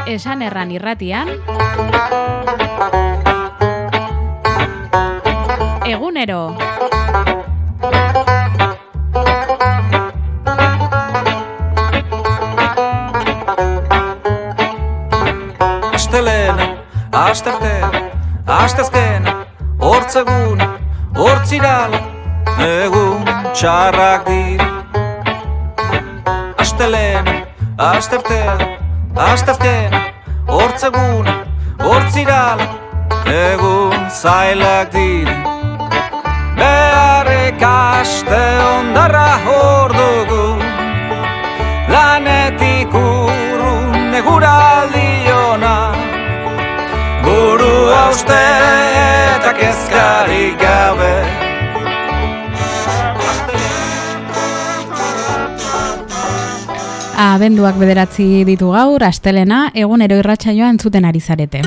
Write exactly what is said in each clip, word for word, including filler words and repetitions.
Esan erran irratian egunero. Astelena, astertea, astezkena, hortzegun, hortzirala, egun txarrak dira. Astelena, astertea, astezkena, hortzegun, hortzirala, egun zailak dira. Beharrik aste ondarra hor dugu, lanetik urrun eguraldi ona. Buru hauste eta kezkarik gabe. Abenduak bederatzi ditu gaur, astelena, egunero irratsaioa entzuten ari zarete.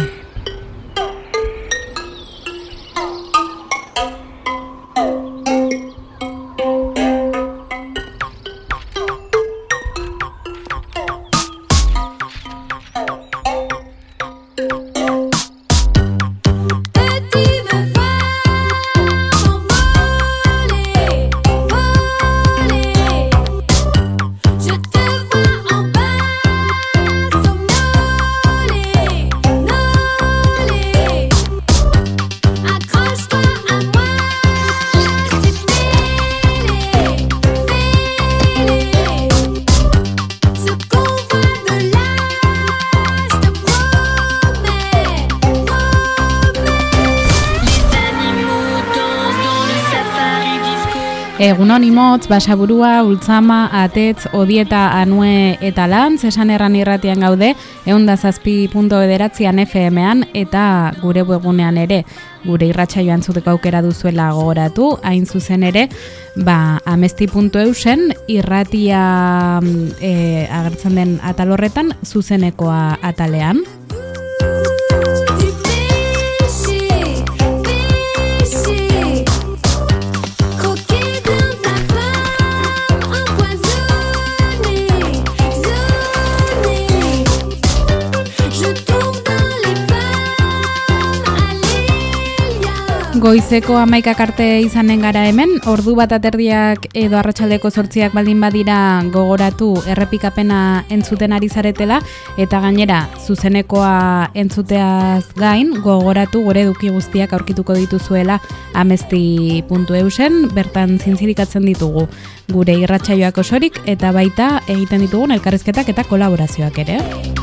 Egunon imotz, basaburua, ultzama, atetz, odieta, anue eta lantz, esan erran irratian gaude, ehun zazpi puntu bederatzian F M-an eta gure webgunean ere, gure irratsaioan entzuteko aukera duzuela gogoratu, hain zuzen ere, ba, amesti puntu eusen irratia e, agertzen den atal horretan, zuzenekoa atalean. Goizeko hamaikak arte izanen gara hemen, ordu bat aterdiak edo arratsaldeko zortziak baldin badira gogoratu errepikapena entzuten ari zaretela, eta gainera zuzenekoa entzuteaz gain gogoratu gure eduki guztiak aurkituko dituzuela amesti puntu eusen, bertan zintzirikatzen ditugu gure irratsaioak osorik eta baita egiten ditugun elkarrizketak eta kolaborazioak ere.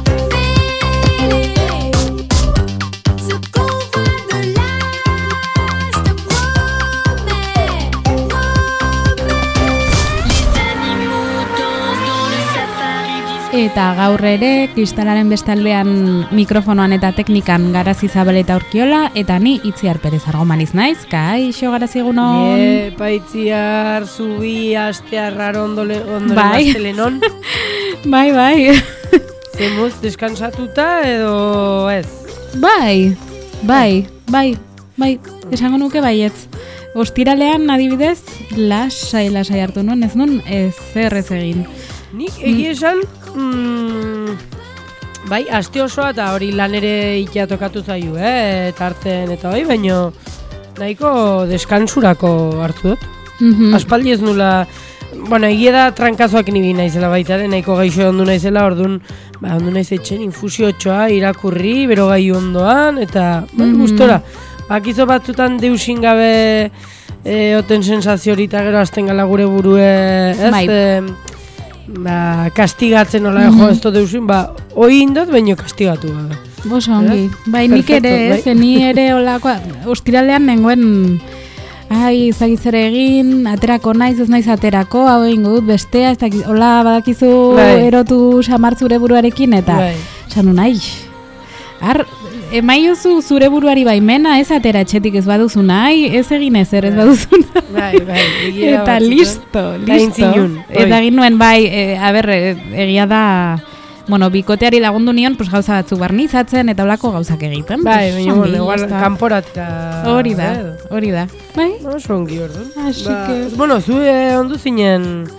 Eta gaur ere, kristalaren bestaldean mikrofonoan eta teknikan Garazi Zabaleta Urkiola, eta ni Itziar Perez Argomaniz naiz, kaixo Garazi egunon. Epa Itziar, zubi, astear, rarondole, ondole bai. Mastelenon. bai, bai. Zemuz, deskansatuta edo ez? Bai, bai, bai, bai, esango nuke baietz. Ostiralean adibidez, lasai, lasai hartu nuen, ez nun, ez zer ez egin. Nik egia esan, mm, bai, aste osoa eta hori lan ere ikia tokatu zaiu, eh, tarten eta hori, baino nahiko deskansurako hartu dut. Mm-hmm. Aspaldi ez nula, bueno, egia da trankazoak nibi naizela baita, nahiko gaixo ondu naizela, orduan, ba, ondu naiz etxen infusiotxoa irakurri, berogailu ondoan, eta, bai, mm-hmm. gustora. Bakizo batzutan deusin gabe e, oten sensazio hori eta gero azten gala gure burue, ez? Bai. E, ba, kastigatzen nola mm-hmm. jo ez dut deusin, ba, hoi indot, baino kastigatu gabe. Boso ongi, bai, nik Perfecto, ere, bai. ez, ni ere olakoa, ostiralean nengoen, ai, zagitzere egin, aterako naiz, ez naiz aterako, hau egingo dut bestea, ez dakiz, hola, badakizu bai. erotu samartzure buruarekin, eta, Bai. esan nahi, har, emaiozu zure buruari baimena, ez atera etxetik ez baduzu nahi, ez egin ezer ez baduzu nahi. Bai, bai, egia Eta batzuk, listo, eh? listo. Gaintzinun, Eta egin nuen bai, e, a ber, e, egia da, bueno, bikoteari lagundu nion, pues gauza batzuk barnizatzen eta holako gauzak egiten. Bai, pues, baina, ongi, bueno, igual ya está. kanporatera. Hori da, eh? hori da. Bai? Oso ongi orduan. Así Ba, que- bueno, zu eh, ondu zinen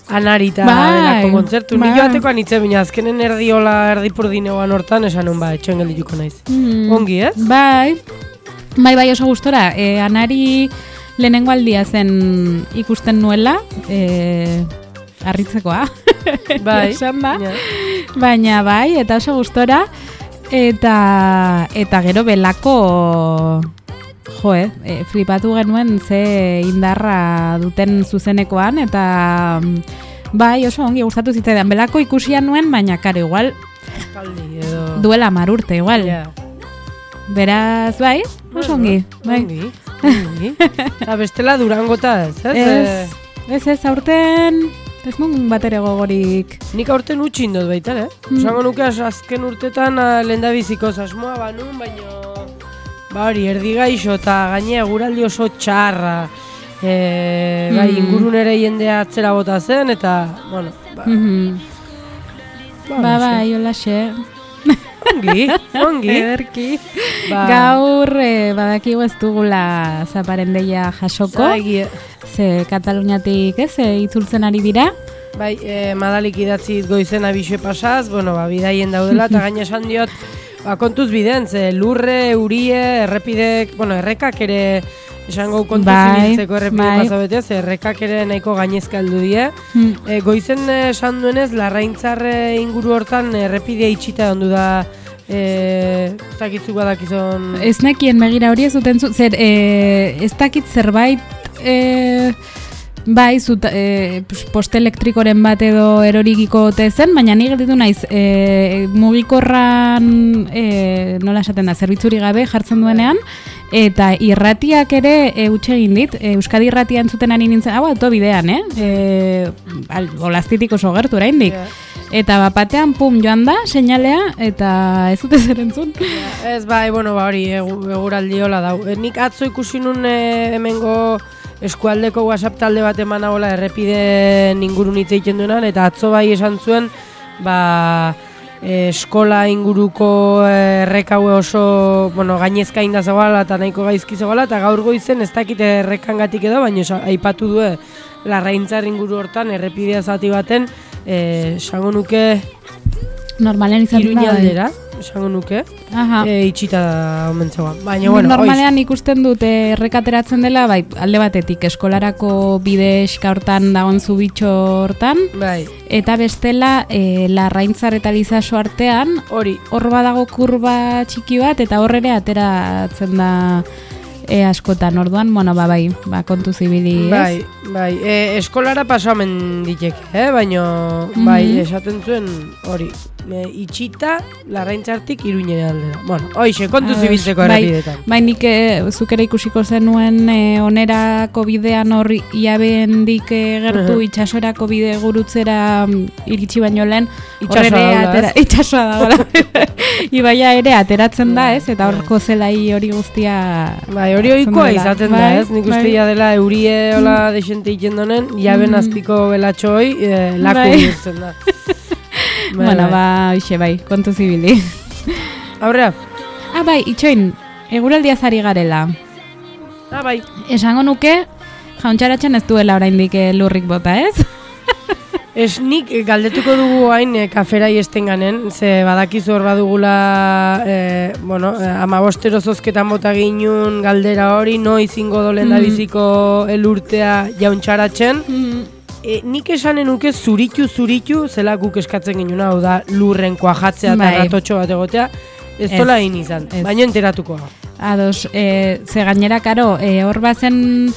Anarita bai, delako kontzertu. bai. Ni joateko anitzen bina, azkenen erdiola erdipurdineoan hortan, esan nun ba, etxoen geldituko naiz. Mm. Ongi, ez? Bai, bai, bai oso gustora. E, anari lehenengo aldia zen ikusten nuela, e, harritzekoa, Bai, esan da. ja. Baina bai, eta oso gustora, eta, eta gero belako... Jo, eh, e, flipatu genuen ze indarra duten zuzenekoan, eta bai, oso ongi gustatu zitzaidan. Belako ikusian nuen, baina karo, igual Kaldi, edo... duela hamar urte, igual. Ja. Beraz, bai, oso ongi. Bai. Ongi, ongi. Eta bestela Durangota ez, ez? Ez, ez, ez, aurten, ez nun batere gogorik. Nik aurten utxin dut baita, eh? Mm. Osango nuke az- azken urtetan lehendabiziko asmoa banun, baino... Ba hori, erdi gaixo eta gainea guraldi oso txarra. E, bai, Mm. ingurunere jendea atzera bota zen, eta, bueno, ba, Mhm. ba, Ba, holaxe. bai, holaxe. Ongi, ongi. Ederki. Ba, Gaur, eh, badakigu ez dugula zaparendeia jasoko. Ba, egie. Ze Kataluniatik, ez, e, itzultzen ari dira. Bai, e, madalik idatzi goizen abixe pasaz, bueno, ba, bidaien daudela, eta gaina esan diot, ba, kontuz biden, ze lurre, urie, errepidek, bueno, errekak ere, esango kontuz Bai, ibiltzeko errepide bai. pasabete, ze errekak ere nahiko gainezka heldu die. Hmm. E, goizen eh, esan duenez, Larraintzar eh, inguru hortan errepidea itxita ondu da, e, ez dakitzu badakizon... Ez nekien begira hori ez duten zu, zer, e, ez dakit zerbait, e, bai, zut, e, poste elektrikoren bat edo erorikiko ote zen, baina ni gelditu naiz, e, mugikorran, e, nola esaten da, zerbitzuri gabe jartzen duenean, eta irratiak ere e, utxe egin dit, e, Euskadi irratia entzuten ari nintzen, hau autobidean, eh? E, al, olaztitik oso gertu oraindik. Ja. Eta bapatean, pum, joan da, seinalea, eta ez dute zer entzun. Ez bai, bueno, ba hori, egu, eguraldi hola dau. E, nik atzo ikusi nun e, hemengo eskualdeko WhatsApp talde bat eman nagoela errepideen ingurun hitz egiten duenan, eta atzo bai esan zuen, ba, e, eskola inguruko errekaue oso, bueno, gainezka inda zegoela eta nahiko gaizki zegoela, eta gaur goizen ez dakit errekangatik edo, baina esa- aipatu du Larraintzar inguru hortan errepidea zati baten, eh, esango nuke Normalean izan da, bai. Iruñaldera, esango nuke, Aha. e, itxita da omentzegoa. Baina, bueno, Normalean ikusten dut eh, errekateratzen dela, bai, alde batetik eskolarako bide eska hortan dagoen zubitxo hortan, oiz, bai, eta bestela e, Larraintzar eta Lizaso artean, hori, hor badago kurba txiki bat, eta hor ere ateratzen da e, askotan, orduan, bueno, ba, bai, ba, kontu zibili, ez? bai, bai, e, eskolara pasamen diteke, eh? Baina, Mhm. bai, esaten zuen hori, e, itxita Larraintzartik Iruñera aldera. Bueno, hoixe, kontu Ados, zibiltzeko bai, errepidetan. Bai, nik e, zuk ere ikusiko zenuen e, onerako bidean hor iabendik e, gertu Mhm. itsasorako bide gurutzera mm, iritsi baino lehen hor Itsasoa ere dagoela, atera, ez? itsasoa dagoela. Ibaia ere ateratzen da, ez? Eta horko zelai hori guztia Bai, hori ohikoa dela. izaten Bai, da, ez? Nik uste bai. ja dela eurie hola desente egiten donen, jaben Mm. azpiko belatxo hoi, e, laku Bai. bihurtzen da. Bai, bueno, bai. ba, hoxe bai, kontu zibili. Aurrea? Ah, bai, itxoin, eguraldiaz ari garela. Ah, bai. Esango nuke, jauntxaratzen ez duela oraindik eh, lurrik bota, ez? Ez nik eh, galdetuko dugu hain e, kaferai estenganen, ze badakizu hor badugula, e, bueno, e, amabostero zozketan bota ginun galdera hori, no izingo dolen da Mm. biziko elurtea jauntxaratzen. Mm. E, nik esanen nuke zuritu zuritu zela guk eskatzen ginen, hau da lurren kuajatzea eta Bai. ratotxo bat egotea, ez Ez, dola egin izan, ez. baina enteratuko da. Ados, e, ze gainera, karo, e, hor bazen,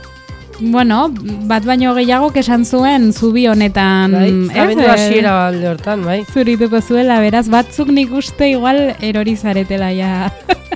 bueno, bat baino gehiago esan zuen zubi honetan, Bai, ez? abendu E, hasiera balde hortan, bai. zurituko zuela, beraz, batzuk nik uste igual erori zaretela ja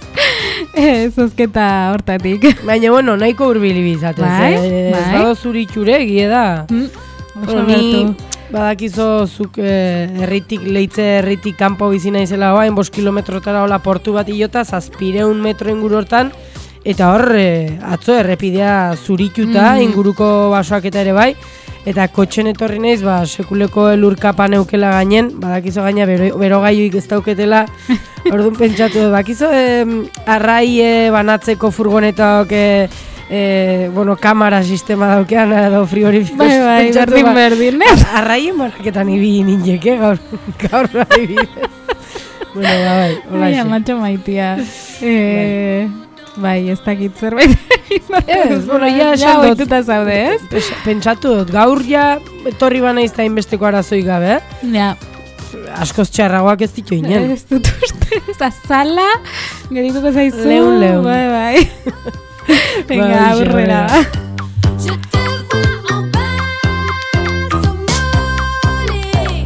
e, zozketa hortatik. Baina, bueno, nahiko urbili bizatez, Bai, eh, ez bai. dago zuritxure, egie da. Mm, oso Bueno, ni gertu. badakizo zuk eh, herritik, leitze herritik kanpo bizi naizela guain, bost kilometrotara hola portu bat ilota, zazpireun metro inguru hortan, eta hor, eh, atzo errepidea zurituta, Mhm. inguruko basoak eta ere bai, eta kotxen etorri naiz, ba, sekuleko elurkapa neukela gainen, badakizo gaina bero, berogailuik ez dauketela, orduan pentsatu dut, bakizo eh, arrai eh, banatzeko furgonetak eh, e, bueno, kamara sistema daukean, edo frigorifikoz. Bai, bai, berdin berdin, ez? Arraien banaketan ibili nintzeke, gaur, gaur adibidez. Bueno, ba, bai, hola Ai, amatxo maitia. Eh, bai, ez dakit zerbait. Ez, bueno, ja ja esan dut. ohituta zaude, ez? Pes- Pentsatu dut, gaur ja etorri bana izta inbesteko arazoik gabe, eh? Ja. Askoz txarragoak ez ditu inen. Ez dut uste, ez azala, gerituko zaizu. Leun, leun. Bai, bai. Venga, Bai, aurrera. Je te vois en bas, somnolé,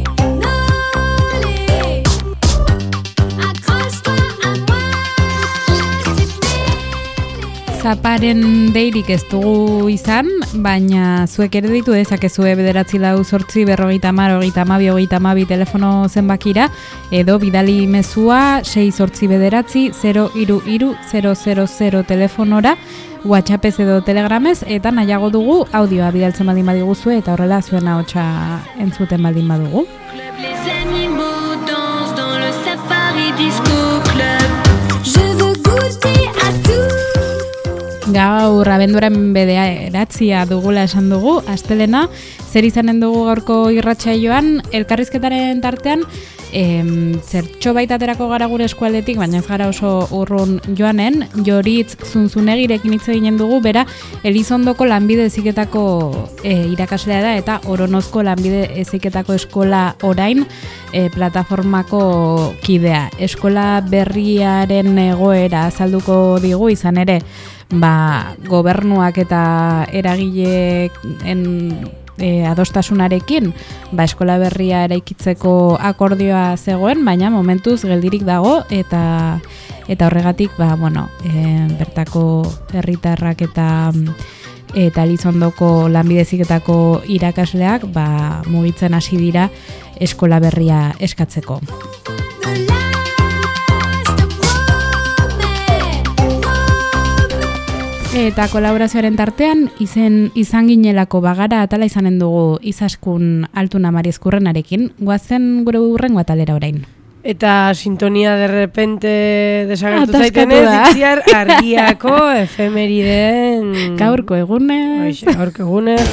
nolé. Accroche-toi à moi, c'est Zaparen deirik ez dugu izan, baina zuek ere ditu dezakezue bederatzi lau zortzi berrogeita hamar, hogeita hamabi, hogeita hamabi telefono zenbakira, edo bidali mezua sei zortzi bederatzi, zero hiru hiru, zero zero zero telefonora, WhatsAppez edo Telegramez, eta nahiago dugu audioa bidaltzen baldin badiguzue, eta horrela zuen ahotsa entzuten baldin badugu. club, les animaux dansent dans le safari disco club. Je veux goûter à tout. Gaur abenduaren bederatzia dugula esan dugu, astelena, zer izanen dugu gaurko irratsaioan, elkarrizketaren tartean, em, zertxo baita aterako gara gure eskualdetik, baina ez gara oso urrun joanen, Joritz Zunzunegirekin hitz eginen dugu, bera Elizondoko lanbide heziketako e, irakaslea da, eta Oronozko lanbide heziketako eskola orain e, plataformako kidea. Eskola berriaren egoera azalduko digu, izan ere, ba, gobernuak eta eragileen e, adostasunarekin ba, eskola berria eraikitzeko akordioa zegoen, baina momentuz geldirik dago eta eta horregatik ba, bueno, e, bertako herritarrak eta eta Elizondoko lanbide heziketako irakasleak ba, mugitzen hasi dira eskola berria eskatzeko. Eta kolaborazioaren tartean, izen izan ginelako bagara atala izanen dugu Izaskun Altuna Mariezkurrenarekin, goazen gure urrengo atalera orain. Eta sintonia de repente desagertu Ataskatu zaitenez, da. itziar argiako efemeriden... Gaurko egunez. Hoxe, gaurko egunez.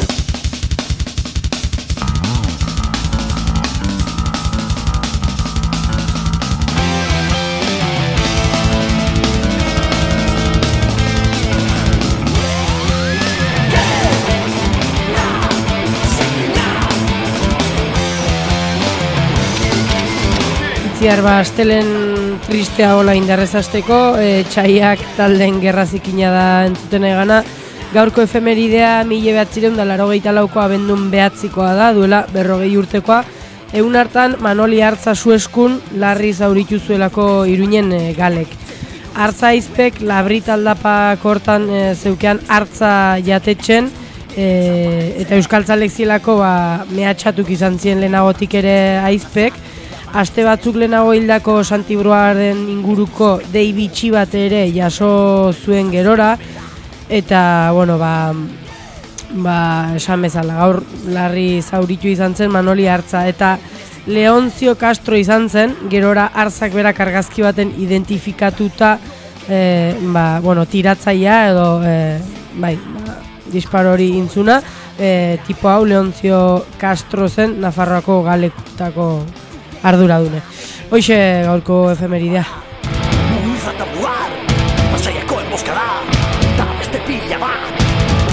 Itziar ba, astelen tristea hola indarrezazteko, e, txaiak talden gerrazikina da entzuten egana. Gaurko efemeridea mila behatzireun da laurogeita lauko abendun behatzikoa da, duela berrogei urtekoa. Egun hartan Manoli Hartza Sueskun larri zauritu zuelako Iruinen e, galek. Hartza aizpek labrit aldapa kortan e, zeukean hartza jatetxen, e, eta euskaltzalek zielako ba, mehatxatuk izan zien lehenagotik ere aizpek. Aste batzuk lehenago hildako Santibroaren inguruko dei bitxi bat ere jaso zuen gerora, eta, bueno, ba, ba, esan bezala, gaur larri zauritu izan zen Manoli Hartza, eta Leonzio Castro izan zen, gerora Hartzak berak argazki baten identifikatuta, e, ba, bueno, tiratzaia edo, e, bai, ba, disparo hori intzuna, e, tipo hau Leonzio Castro zen, Nafarroako galekutako arduradune. Hoxe gaurko efemeridea. Zatabuar, pasaiako emboscada, eta beste pila bat.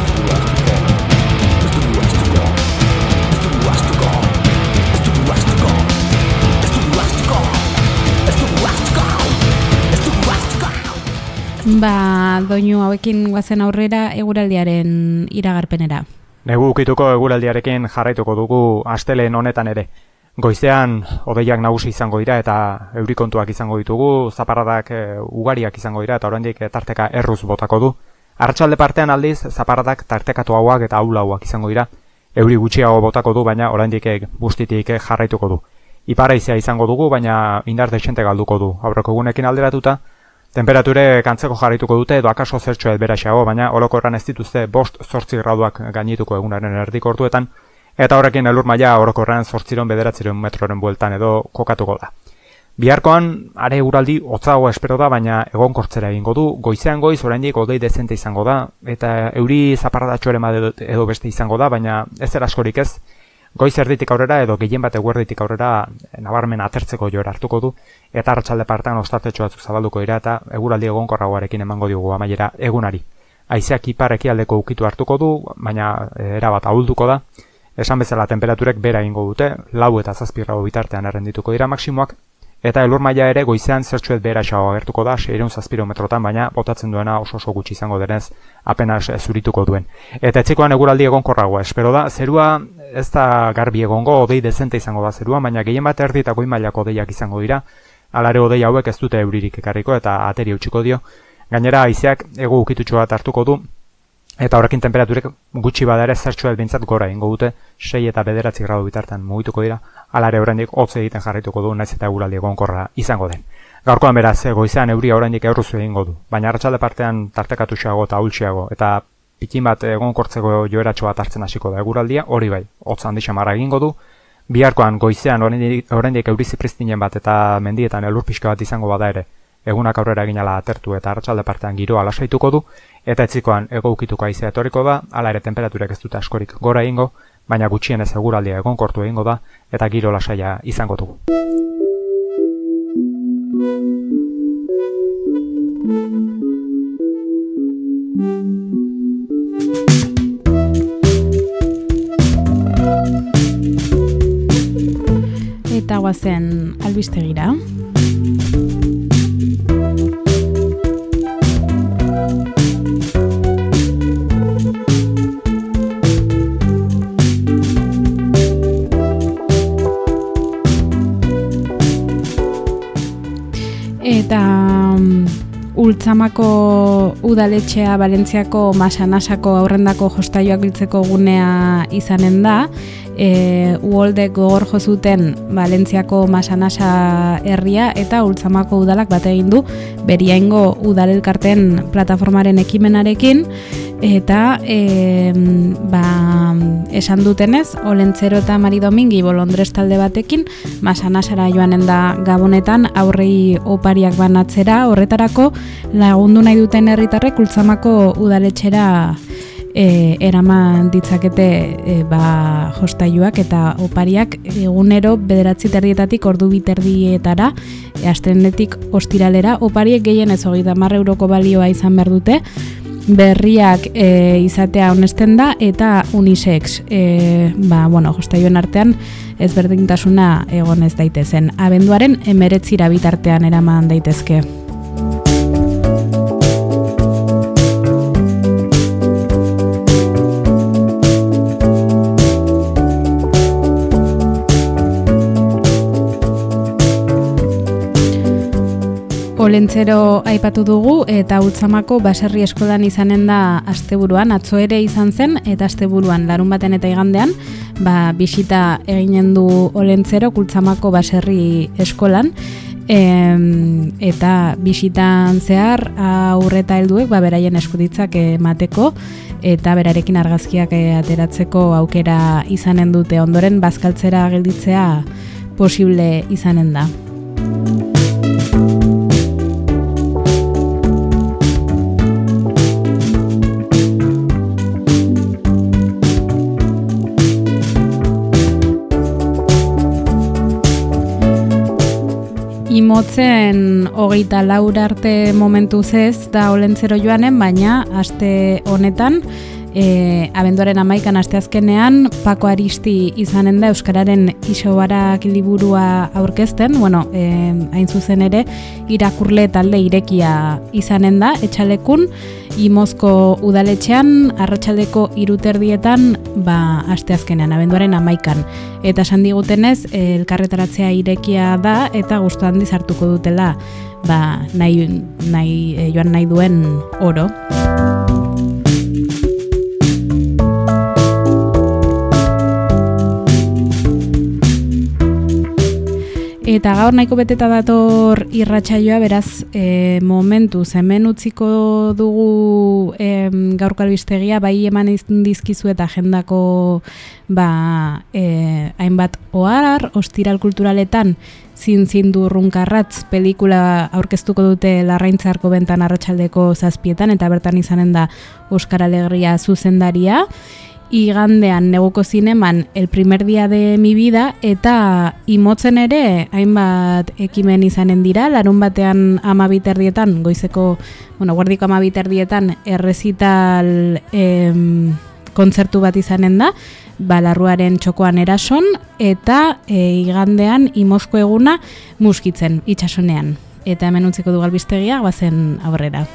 Ez dugu astuko, ez dugu astuko, ez dugu astuko, ez dugu astuko, ez dugu astuko, ez dugu astuko. Ba, doinu hauekin guazen aurrera eguraldiaren iragarpenera. Negu ukituko eguraldiarekin jarraituko dugu astelehen honetan ere. Goizean hodeiak nagusi izango dira eta eurikontuak izango ditugu, zaparradak e, ugariak izango dira eta oraindik tarteka erruz botako du. Arratsalde partean aldiz zaparradak tartekatuagoak eta ahulauak izango dira. Euri gutxiago botako du, baina oraindik bustitik jarraituko du. Ipar-haizea izango dugu, baina indar dezente galduko du. Aurreko egunekin alderatuta, temperature kantzeko jarraituko dute edo akaso zertxo beraxago, baina orokorran ez dituzte bost zortzi graduak gainituko egunaren erdiko orduetan, eta horrekin elur maila orokorrean zortziron bederatziron metroren bueltan edo kokatuko da. Biharkoan are eguraldi hotzagoa espero da, baina egonkortzera egingo du. Goizean goiz oraindik hodei dezente izango da eta euri zaparradatxoren bat edo beste izango da, baina ez zer askorik ez. Goiz erditik aurrera edo gehien bat eguerditik aurrera nabarmen atertzeko joera hartuko du eta arratsalde partean ostatetxo batzuk zabalduko dira eta eguraldi egonkorragoarekin emango diogu amaiera egunari. Haizeak ipar ekialdeko ukitu hartuko du, baina erabat ahulduko da. Esan bezala temperaturek bera egingo dute, lau eta zazpi gradu bitartean errendituko dira maksimoak, eta elur maila ere goizean zertxuet beheraxago agertuko da, seiehun zazpi metrotan, baina botatzen duena oso oso gutxi izango denez, apenas zurituko duen. Eta etxekoan eguraldi egonkorragoa espero da, zerua ez da garbi egongo, odei dezente izango da zerua, baina gehien bat erdi eta goi mailako odeiak izango dira, alare odei hauek ez dute euririk ekarriko eta ateri utziko dio. Gainera haizeak egu ukitutxo bat hartuko du, eta horrekin temperaturek gutxi bada ere zertxuet bintzat gora ingo dute, sei eta bederatzi gradu bitartan mugituko dira, alare oraindik hotz egiten jarraituko du, naiz eta eguraldi egonkorra izango den. Gaurkoan beraz, goizean euria oraindik eurruzu egingo du, baina arratsalde partean tartekatuxeago eta ahultxeago, eta pikin bat egonkortzeko joeratxo bat hartzen hasiko da eguraldia, hori bai, hotz handi xamarra egingo du. Biharkoan goizean oraindik, oraindik euri zipristinen bat eta mendietan elur pixka bat izango bada ere, egunak aurrera eginala atertu eta arratsalde partean giroa lasaituko du, eta etzikoan ego ukituko haizea etorriko da, hala ere temperaturek ez dute askorik gora egingo, baina gutxienez eguraldia egonkortu egingo da, eta giro lasaia izango dugu. Eta guazen albistegira. Eta um, Ultzamako udaletxea Valentziako Masanasako aurrendako jostaioak biltzeko gunea izanen da. E, uholdek gogor jo zuten Valentziako Masanasa herria eta Ultzamako udalak bat egin du Beriaingo udalelkarten plataformaren ekimenarekin eta e, ba, esan dutenez Olentzero eta Mari Domingi bolondrez talde batekin Masanasara joanen da Gabonetan aurrei opariak banatzera, horretarako lagundu nahi duten herritarrek Ultzamako udaletxera E, eraman ditzakete e, ba, jostailuak eta opariak egunero bederatzi terdietatik ordu biterdietara e, astelehenetik ostiralera opariek gehien ez hogeita hamar euroko balioa izan behar dute, berriak e, izatea onesten da eta unisex e, ba, bueno, jostailuen artean ezberdintasuna egon ez daitezen. Abenduaren hemeretzira bitartean eraman daitezke. Olentzero aipatu dugu eta Ultzamako baserri eskolan izanen da asteburuan, atzo ere izan zen eta asteburuan larun baten eta igandean ba, bisita eginen du Olentzero Ultzamako baserri eskolan e, eta bisitan zehar aurreta helduek ba, beraien eskuditzak emateko eta berarekin argazkiak ateratzeko aukera izanen dute, ondoren bazkaltzera gelditzea posible izanen da. Imotzen hogeita laur arte momentuz ez da Olentzero joanen, baina aste honetan, e, abenduaren hamaikan asteazkenean, Pako Aristi izanen da Euskararen isobarak liburua aurkezten, bueno, e, hain zuzen ere, irakurle talde irekia izanen da, etxalekun, Imozko udaletxean, arratsaldeko hiruterdietan, ba, asteazkenean, abenduaren hamaikan. Eta esan digutenez, elkarretaratzea irekia da eta gustu handiz hartuko dutela ba, nahi, nahi, joan nahi duen oro. Eta gaur nahiko beteta dator irratsaioa, beraz, e, momentu, hemen utziko dugu e, gaurko albistegia, bai eman dizkizu eta agendako ba, e, hainbat ohar, ostiral kulturaletan, Zin zindu runkarratz pelikula aurkeztuko dute Larraintzarko bentan arratsaldeko zazpietan, eta bertan izanen da Euskal Alegria zuzendaria. Igandean neguko zineman El primer día de mi vida, eta Imotzen ere hainbat ekimen izanen dira, larun batean amabiterdietan, goizeko, bueno, guardiko amabiterdietan errezital em, kontzertu bat izanen da, Balarruaren txokoan erason, eta e, igandean Imozko eguna muskitzen itsasonean. Eta hemen utziko du albistegia, guazen aurrera.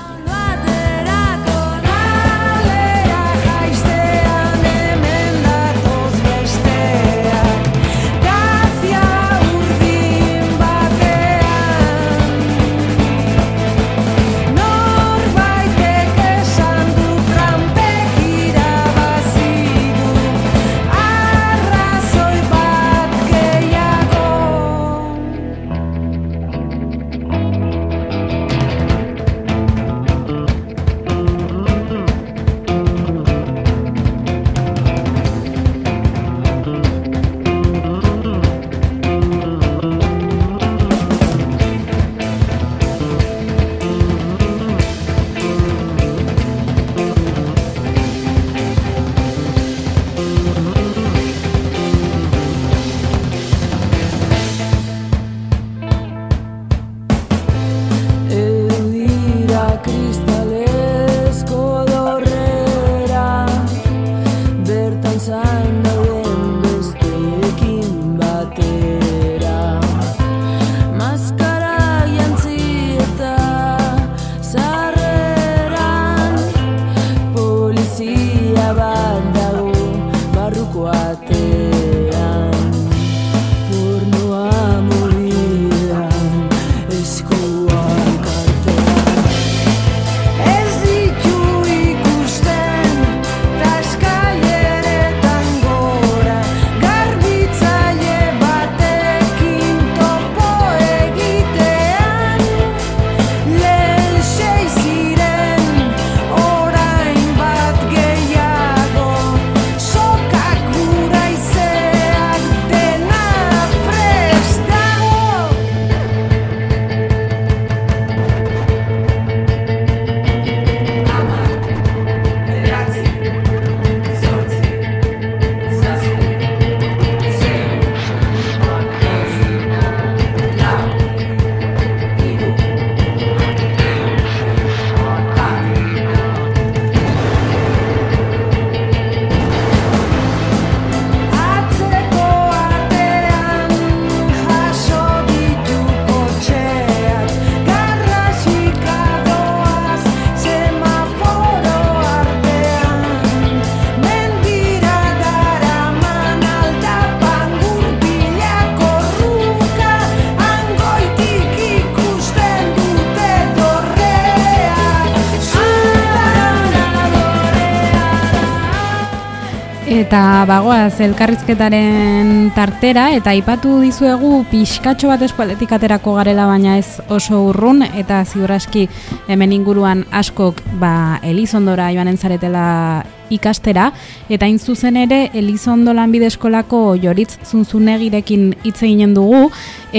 Eta bagoaz elkarrizketaren tartera, eta aipatu dizuegu pixkatxo bat eskualdetik aterako garela, baina ez oso urrun, eta ziur aski hemen inguruan askok ba, Elizondora joanen zaretela ikastera, eta hain zuzen ere Elizondo lanbide eskolako Joritz Zunzunegirekin hitz eginen dugu.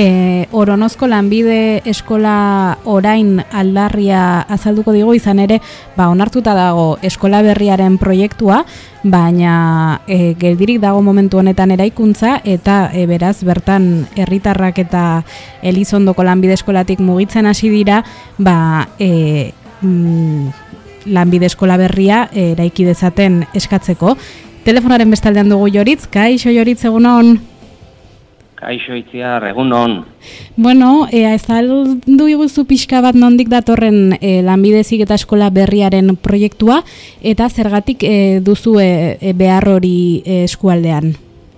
e, Oronozko lanbide eskola orain aldarria azalduko digu, izan ere ba, onartuta dago eskola berriaren proiektua, baina e, geldirik dago momentu honetan eraikuntza, eta e, beraz bertan herritarrak eta Elizondoko lanbide eskolatik mugitzen hasi dira, ba e, mm, lanbide eskola berria eraiki dezaten eskatzeko. Telefonaren bestaldean dugu Joritz. Kaixo Joritz, egunon. Kaixo Itziar, egunon. Bueno, e, azaldu iguzu pixka bat nondik datorren e, lanbide heziketa eskola berriaren proiektua, eta zergatik e, duzu e, e, behar hori e, eskualdean?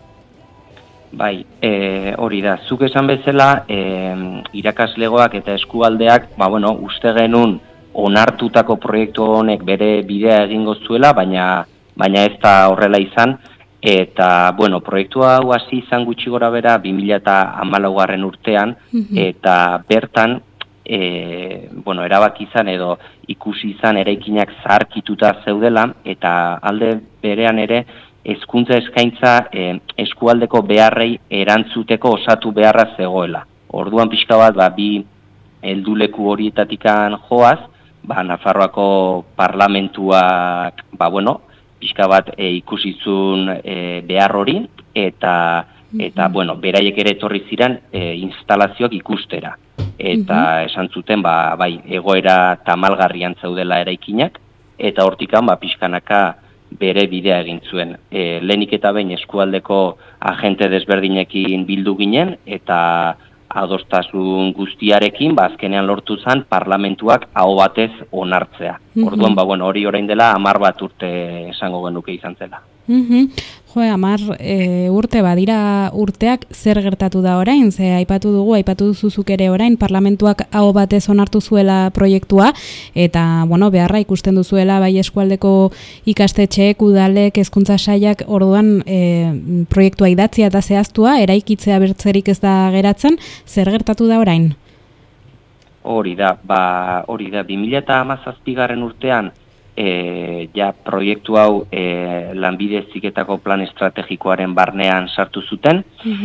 Bai, e, hori da, zuk esan bezala, e, irakaslegoak eta eskualdeak, ba bueno, uste genuen onartutako proiektu honek bere bidea egingo zuela, baina baina ez da horrela izan, Eta, bueno, proiektu hau hasi izan gutxi gora bera bi mila hamalaugarren urtean, eta bertan, e, bueno, erabaki izan edo ikusi izan eraikinak zaharkituta zeudela, eta alde berean ere, hezkuntza eskaintza e, eskualdeko beharrei erantzuteko osatu beharra zegoela. Orduan pixka bat, ba, bi helduleku horietatikan joaz, ba, Nafarroako parlamentuak, ba, bueno, pixka bat e, ikusizun e, behar hori, eta, eta bueno, beraiek ere etorri ziren e, instalazioak ikustera. Eta esan zuten, ba, bai, egoera tamalgarrian zaudela eraikinak, eta hortikan, ba, pixkanaka bere bidea egin zuen. E, lehenik eta behin eskualdeko agente desberdinekin bildu ginen, eta adostasun guztiarekin, ba, azkenean lortu zen parlamentuak aho batez onartzea. Orduan, ba, bueno, hori orain dela hamar bat urte esango genuke izan zela. Jo, hamar e, urte badira urteak zer gertatu da orain, ze aipatu dugu, aipatu duzuzuk ere orain, parlamentuak aho batez onartu zuela proiektua, eta, bueno, beharra ikusten duzuela, bai eskualdeko ikastetxeek, udalek, hezkuntza sailak, orduan e, proiektua idatzia eta zehaztua, eraikitzea bertzerik ez da geratzen, zer gertatu da orain? Hori da, ba, hori da, bi mila hamazazpigarren urtean, E, ja proiektu hau e, lanbide heziketako plan estrategikoaren barnean sartu zuten,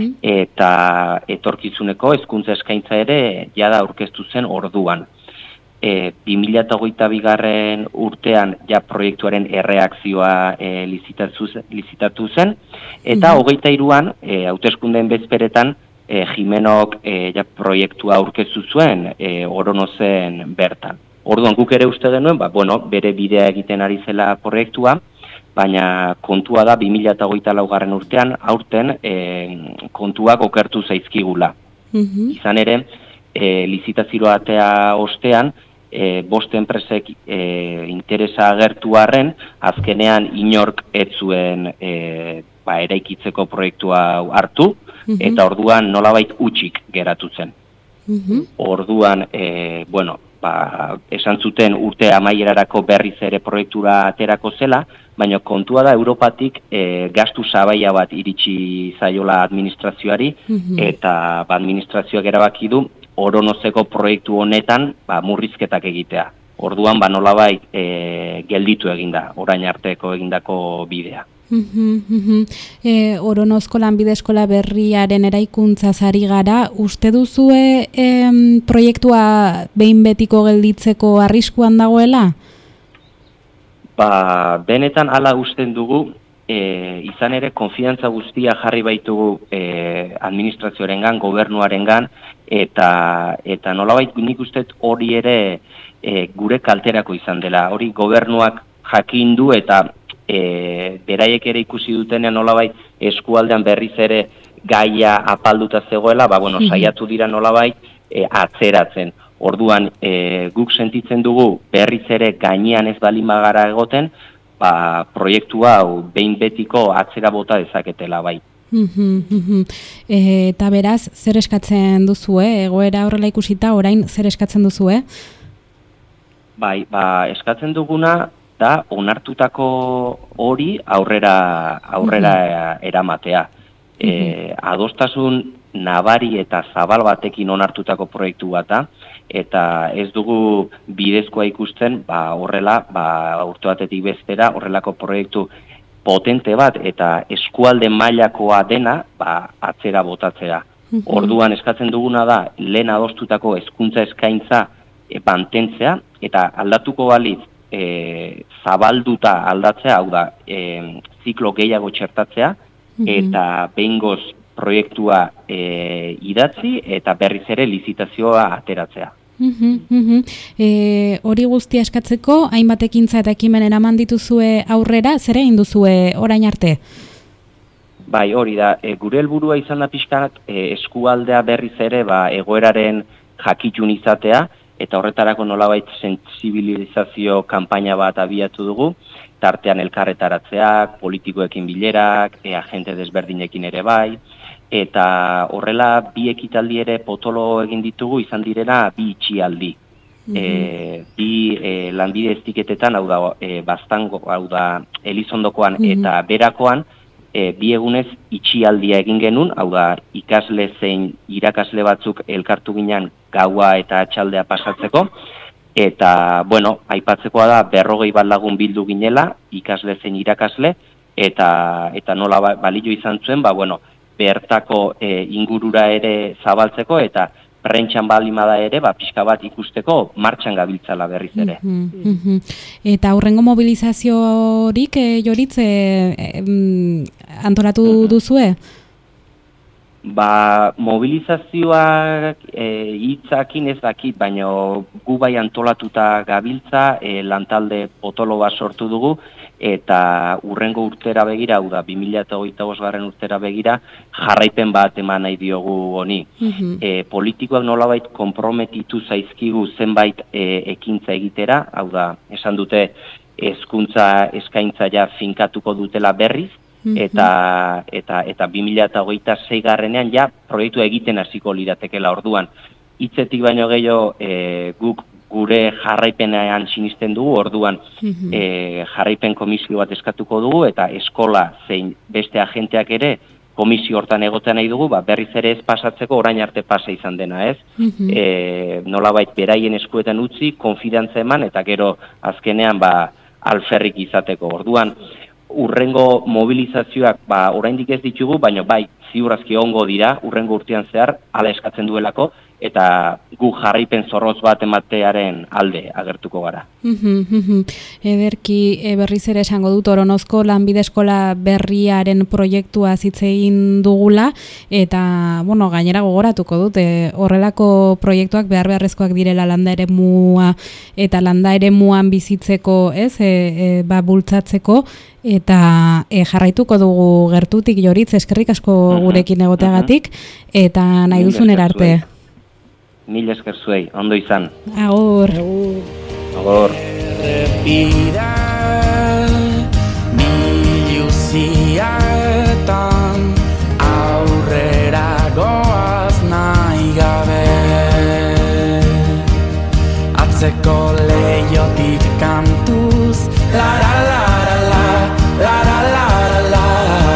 eta etorkizuneko hezkuntza eskaintza ere jada aurkeztu zen orduan. E, bi mila hogeita bigarren urtean ja proiektuaren erreakzioa e, lizitatu, lizitatu zen, eta hogeita hiruan e, hauteskundeen bezperetan e, Jimenok e, ja proiektua aurkeztu zuen e, Oronozen bertan. Orduan guk ere uste genuen, ba, bueno, bere bidea egiten ari zela proiektua, baina kontua da bi mila hogeita laugarren urtean, aurten e, kontuak okertu zaizkigula. Izan ere, e, lizitazioa atea ostean, e, bost enpresek e, interesa agertu arren, azkenean inork ez zuen e, ba, eraikitzeko proiektua hartu, eta orduan nolabait utxik geratu zen. Orduan, e, bueno, ba, esan zuten urte amaierarako berriz ere proiektura aterako zela, baina kontua da Europatik e, gastu sabaia bat iritsi zaiola administrazioari, eta ba, administrazioak erabaki du Oronozeko proiektu honetan ba, murrizketak egitea. Orduan, ba, nolabait e, gelditu eginda, orain arteko egindako bidea. E, Oronozko lanbide eskola berriaren eraikuntzaz ari gara, uste duzue em, proiektua behin betiko gelditzeko arriskuan dagoela? Ba, benetan hala usten dugu, e, izan ere konfidantza guztia jarri baitugu e, administrazioarengan, gobernuarengan, eta eta nolabait nik uste hori ere e, gure kalterako izan dela. Hori gobernuak jakin du eta E, beraiek ere ikusi dutenean nolabait eskualdean berriz ere gaia apalduta zegoela, ba, bueno, saiatu dira nolabait e, atzeratzen. Orduan, e, guk sentitzen dugu berriz ere gainean ez balin bagara egoten, ba, proiektu hau behin betiko atzera bota dezaketela bai. E, eta beraz, zer eskatzen duzue? Egoera horrela ikusita, orain zer eskatzen duzue? Bai, ba, eskatzen duguna da onartutako hori aurrera aurrera eramatea. E, adostasun nabari eta zabal batekin onartutako proiektu bat da, eta ez dugu bidezkoa ikusten, ba, horrela, ba, urte batetik bestera, horrelako proiektu potente bat eta eskualde mailakoa dena, ba, atzera botatzera. Orduan eskatzen duguna da, lehen adostutako hezkuntza eskaintza e, mantentzea, eta aldatuko balitz, E, zabalduta aldatzea, hau da, e, ziklo gehiago txertatzea, eta behingoz proiektua e, idatzi eta berriz ere lizitazioa ateratzea. E, hori guztia eskatzeko, hainbat ekintza eta ekimen eraman dituzue aurrera, zer egin duzue orain arte? Bai, hori da, e, gure helburua izan da pixkat e, eskualdea berriz ere ba, egoeraren jakitun izatea, eta horretarako nolabait sentsibilizazio kanpaina bat abiatu dugu, tartean elkarretaratzeak, politikoekin bilerak, e, agente desberdinekin ere bai, eta horrela bi ekitaldi ere potolo egin ditugu izan direna bi itxialdi. E, bi e, lanbide heziketetan, hau da, e, Baztango, hau da, Elizondokoan eta Berakoan, e, bi egunez itxialdia egin genuen, hau da ikasle zein irakasle batzuk elkartu ginen gaua eta atxaldea pasatzeko, eta, bueno, aipatzekoa da berrogei bat lagun bildu ginela, ikasle zein irakasle, eta eta nola balio izan zuen, ba, bueno, bertako e, ingurura ere zabaltzeko, eta prentxan balimada ere, ba, pixka bat ikusteko martxan gabiltzala berriz ere. Mm -hmm. Eta aurrengo mobilizaziorik, e, Joritz, e, e, antolatu mm -hmm. duzue? Ba, mobilizazioak e, hitzakin ez dakit, baina gu bai antolatuta gabiltza, e, lantalde potolo bat sortu dugu, eta urrengo urtera begira, hau da, bi mila hogeita bost garren urtera begira, jarraipen bat eman nahi diogu honi. Mm-hmm. e, politikoak nolabait konprometitu zaizkigu zenbait e, ekintza egitera, hau da, esan dute hezkuntza eskaintza ja finkatuko dutela berriz, mm-hmm. eta eta eta bi mila hogeita sei garrenean ja proiektu egiten hasiko liratekela orduan. Hitzetik baino gehiago e, guk gure jarraipenean sinisten dugu, orduan mm-hmm. e, jarraipen komisio bat eskatuko dugu, eta eskola zein beste agenteak ere komisio hortan egotea nahi dugu, ba, berriz ere ez pasatzeko orain arte pasa izan dena, ez? Mm-hmm. E, nolabait beraien eskuetan utzi, konfidantza eman, eta gero azkenean ba, alferrik izateko. Orduan, urrengo mobilizazioak ba, oraindik ez ditugu, baina bai, ziurazki ongo dira, urrengo urtean zehar, hala eskatzen duelako, eta gu jarraipen zorrotz bat ematearen alde agertuko gara. Ederki, e, berriz ere esango dut, Oronozko lanbide eskola berriaren proiektua hitz egin dugula, eta, bueno, gainera gogoratuko dut, e, horrelako proiektuak behar beharrezkoak direla landa ere mua, eta landa ere muan bizitzeko, ez, e, e, ba, bultzatzeko, eta e, jarraituko dugu gertutik, Joritz, eskerrik asko gurekin egoteagatik, eta nahi duzun erarte. Mil esker zuei, ondo izan. Agur. Agur. Errepida biluziaetan aurrera goaz nahi gabe, atzeko leiotik kantuz la la la la la la la la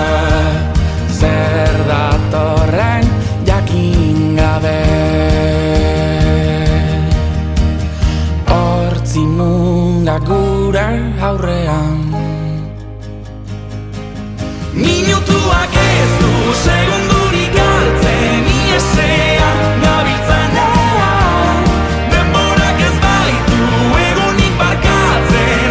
zer datorren jakin gabe. Hortzimunga gure aurrean, minutuak ez du segundurik galtzen, iesean gabiltzanean, denborak ez baitu egunik barkatzen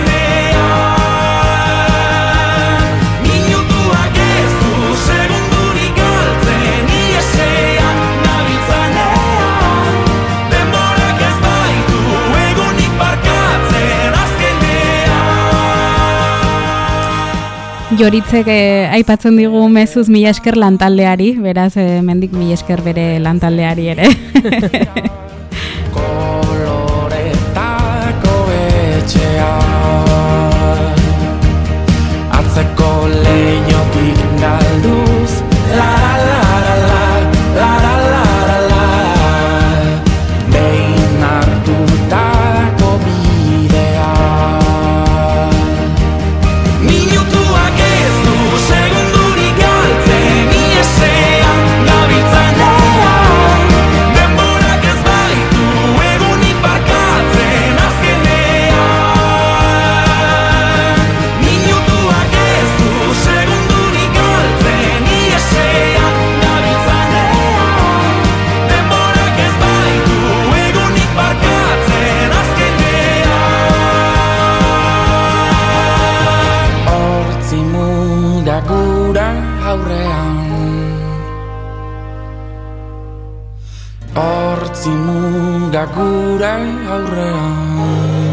azkenean. Minutuak ez du segundurik galtzen, iesean gabiltzanean, denborak ez baitu egunik barkatzen azkenean. Joritzek eh, aipatzen digu mezuz mila esker lantaldeari, beraz, eh, mendik mila esker bere lantaldeari ere. Koloretako etxea, atzeko leiotik galduz, la la la la la la la la la, behin hartutako bidea. Minutuak ez du segundurik galtzen, iesean gabiltzanean, denborak ez baitu egunik barkatzen azkenean. Minutuak ez du segundurik galtzen, iesean gabiltzanean, denborak ez baitu egunik barkatzen azkenean. Hortzimuga gura aurrean, hortzimuga gura aurrean,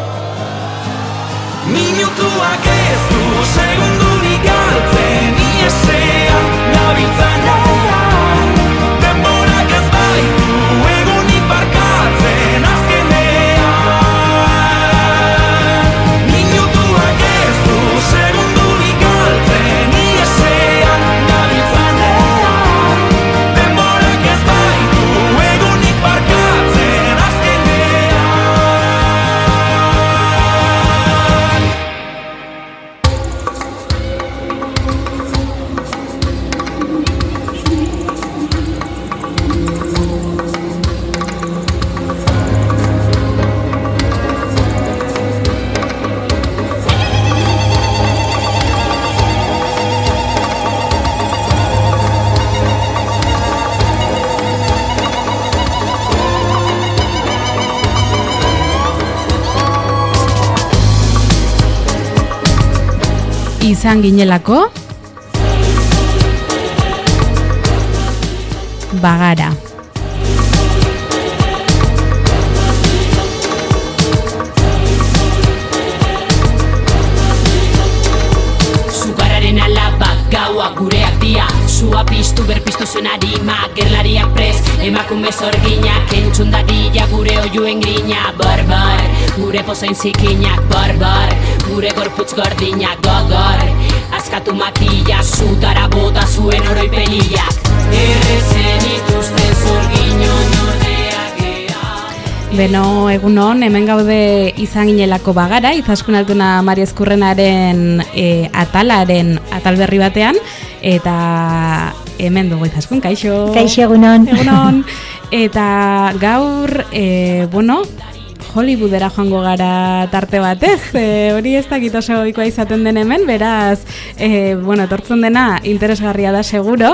minutuak ez du segundurik galtzen, iesean gabiltzanean, denborak ez baitu egunik barkatzen azkenean. Minutuak ez du segundurik galtzen, iesean gabiltzanean, denborak ez baitu egunik barkatzen azkenean. izan ginelako bagara. Zugarraren alaba gaua gureak dia, zua piztu berpiztu zuen harima, gerlariak prez, emakume zorginak, entzundadia gure oiuen grina, barbar, gure pozain zikinak, barbar, gure gorputz gordinak, gogor, askatu makila, zutara bota zuen oroipeliak, errezen ituzten zorginon ordeak ea. Beno, egunon, hemen gaude izan ginelako bagara, Izaskun Altuna Mari Ezkurrenaren e, atalaren atal berri batean, eta hemen dugu Izaskun, kaixo. Kaixo, egunon. Egunon. Eta gaur, e, bueno, Hollywoodera joango gara tarte batez, e, hori ez dakit oso ohikoa izaten den hemen, beraz, e, bueno, etortzen dena interesgarria da seguro,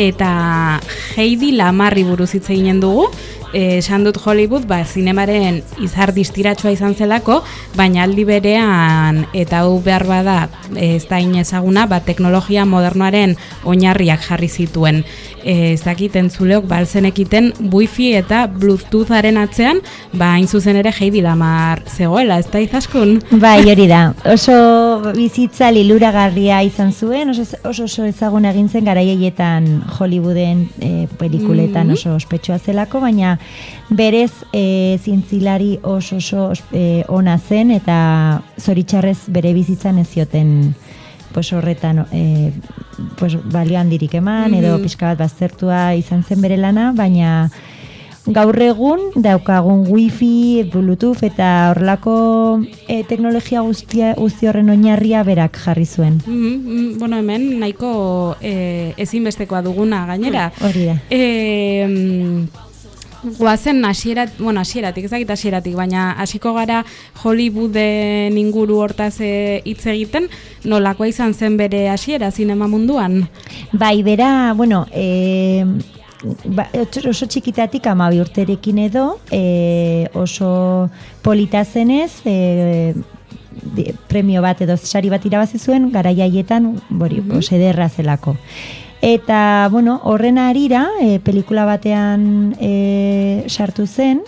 eta Heidi Lamarri buruz hitz eginen dugu. Esan dut Hollywood, ba, zinemaren izar distiratsua izan zelako, baina aldi berean, eta hau behar bada, ez da inezaguna, ba, teknologia modernoaren oinarriak jarri zituen. Ez dakit entzuleok, ba, alzenekiten wifi eta bluetootharen atzean, ba, hain zuzen ere Heidi Lamar zegoela, ez da Izaskun? Bai, hori da. Oso bizitza liluragarria izan zuen, oso oso, oso ezagun egin zen garaietan Hollywooden e, pelikuletan oso ospetsua zelako, baina berez e, zientzilari oso oso e, ona zen eta zoritxarrez bere bizitzan ez zioten pues horretan e, pues balio handirik eman edo Mhm. pixka bat baztertua izan zen bere lana, baina gaur egun daukagun wifi, bluetooth eta horlako e, teknologia guztia, guzti horren oinarria berak jarri zuen. Mm, mm, bueno, hemen nahiko e, ezinbestekoa duguna gainera. Hori da. E, mm, Guazen hasierat, bueno, hasieratik, ez dakit hasieratik, baina hasiko gara Hollywooden inguru hortaz e, hitz egiten, nolakoa izan zen bere hasiera zinema munduan? Bai, bera, bueno, e, ba, oso txikitatik hamabi urterekin edo, e, oso polita zenez, e, de, premio bat edo sari bat irabazi zuen, garai haietan, bori, Mhm. oso ederra zelako. Eta, bueno, horren harira, e, pelikula batean e, sartu zen,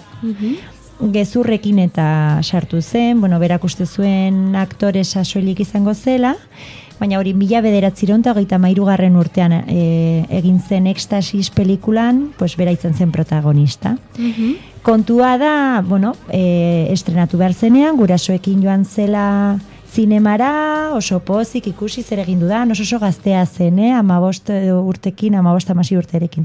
gezurrekin eta sartu zen, bueno, berak uste zuen aktore sasoilik izango zela, baina hori mila bederatziron eta hogeita mairugarren urtean e, egin zen Ekstasis pelikulan, pues bera izan zen protagonista. Kontua da, bueno, e, estrenatu behar zenean, gurasoekin joan zela zinemara, oso pozik ikusi zer egin dudan, oso oso gaztea zen, eh? amabost urtekin, amabost amasi urterekin.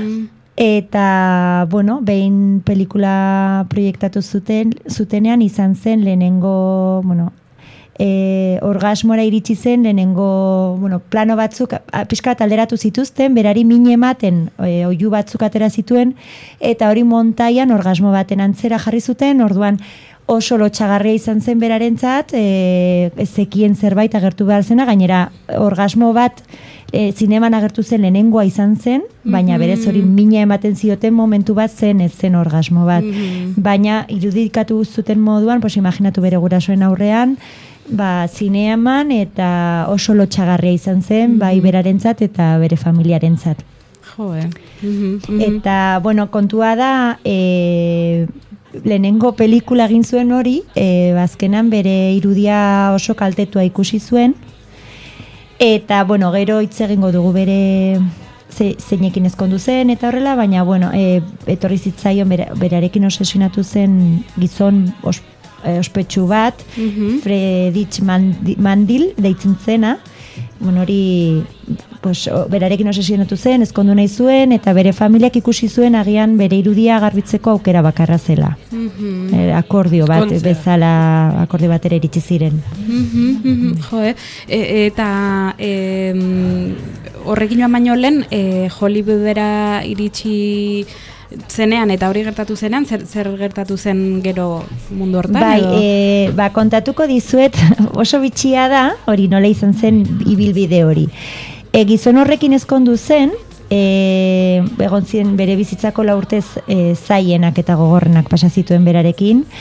Eta, bueno, behin pelikula proiektatu zuten, zutenean izan zen lehenengo, bueno, e, orgasmora iritsi zen lehenengo, bueno, plano batzuk, a, pixka bat alderatu zituzten, berari mine ematen e, oihu batzuk atera zituen, eta hori montaian orgasmo baten antzera jarri zuten, orduan oso lotxagarria izan zen berarentzat, e, ezekien zerbait agertu behar zena, gainera orgasmo bat e, zineman agertu zen lehenengoa izan zen, baina berez hori mina ematen zioten momentu bat zen ez zen orgasmo bat. Baina irudikatu zuten moduan, pues imaginatu bere gurasoen aurrean, ba, zineman eta oso lotxagarria izan zen, bai berarentzat eta bere familiarentzat. Jo, eh. Mhm, mhm. Eta, bueno, kontua da, e, lehenengo pelikula egin zuen hori, e, bazkenan bere irudia oso kaltetua ikusi zuen, eta, bueno, gero hitz egingo dugu bere ze, zeinekin ezkondu zen, eta horrela, baina, bueno, e, etorri zitzaion bera, berarekin obsesionatu zen gizon os, e, ospetsu bat, Mhm. Fredich Mandi- Mandil deitzen zena, bueno, hori pues, o, berarekin obsesionatu zen, ezkondu nahi zuen, eta bere familiak ikusi zuen agian bere irudia garbitzeko aukera bakarra zela. Mhm. E, akordio bat, Ezkontzea. bezala akordio batera iritsi ziren. Mhm, mhm, jo, eh? E, eta em, horrekin joan baino lehen, e, Hollywoodera iritsi zenean eta hori gertatu zenean, zer, zer gertatu zen gero mundu hortan? Bai, edo? e, ba, kontatuko dizuet oso bitxia da, hori nola izan zen ibilbide hori. E, gizon horrekin ezkondu zen, e, egon ziren bere bizitzako lau urtez e, zaienak eta gogorrenak pasa zituen berarekin,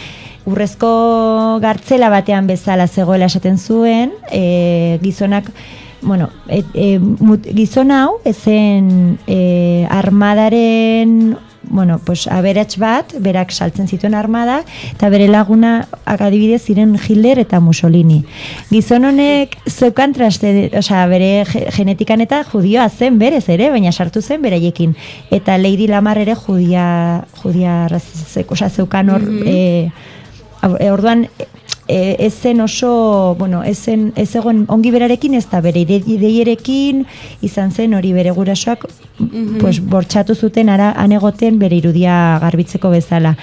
urrezko gartzela batean bezala zegoela esaten zuen, e, gizonak, bueno, e, e, mut, gizon hau ezen e, armadaren, bueno, pues aberats bat, berak saltzen zituen armada, eta bere laguna adibidez ziren Hitler eta Mussolini. Gizon honek zeukan traste, osea, bere genetikan eta judioa zen berez ere, baina sartu zen beraiekin. Eta Lady Lamar ere judia, judia, osea, zeukan hor, mm-hmm. e, orduan, E, ezen oso, bueno, ezen, ez egon ongi berarekin ez da bere ideierekin izan zen hori bere gurasoak mm-hmm. pues, bortxatu zuten ara anegoten bere irudia garbitzeko bezala.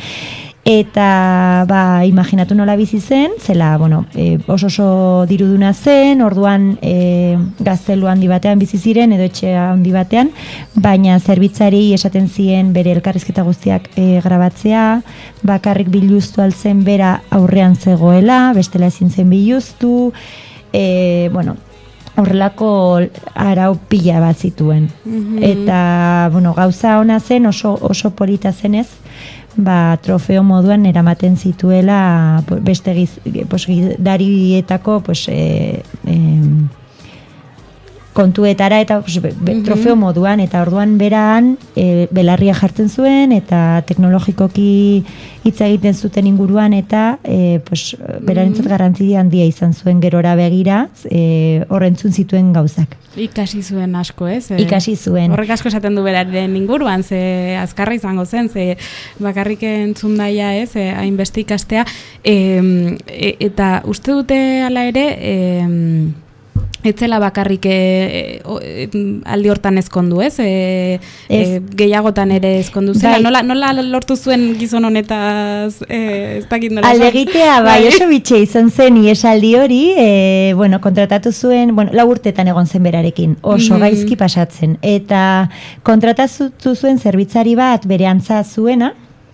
Eta, ba, imaginatu nola bizi zen, zela, bueno, e, oso oso diruduna zen, orduan e, gaztelu handi batean bizi ziren, edo etxea handi batean, baina zerbitzari esaten zien bere elkarrizketa guztiak e, grabatzea, bakarrik biluztu altzen bera aurrean zegoela, bestela ezin zen biluztu, e, bueno, horrelako arau pila bat zituen. Mm-hmm. Eta, bueno, gauza ona zen, oso, oso polita zenez, ba, trofeo moduan eramaten zituela beste giz, pues, gidarietako pues, e, e, kontuetara eta pues, be, be, trofeo moduan, eta orduan beran e, belarria jartzen zuen eta teknologikoki hitz egiten zuten inguruan eta e, pues, berarentzat garrantzia handia izan zuen gerora begira e, horrentzun zituen gauzak. Ikasi zuen asko, ez? E, Ikasi zuen. Horrek asko esaten du beraren inguruan, ze azkarra izango zen, ze bakarrik entzun daia, ez, e, hainbeste ikastea, e, e, eta uste dute hala ere, e, etzela bakarrik e, e, aldi hortan ezkondu, ez? E, e, gehiagotan ere ezkondu zela. Bai. Nola, nola lortu zuen gizon honetaz, e, ez dakit nola? Aldegitea, bai, oso bitxe izan zen iesaldi hori, e, bueno, kontratatu zuen, bueno, lau urtetan egon zen berarekin, oso mm-hmm. gaizki pasatzen. Eta kontratatu zuen zerbitzari bat bere antza zuena,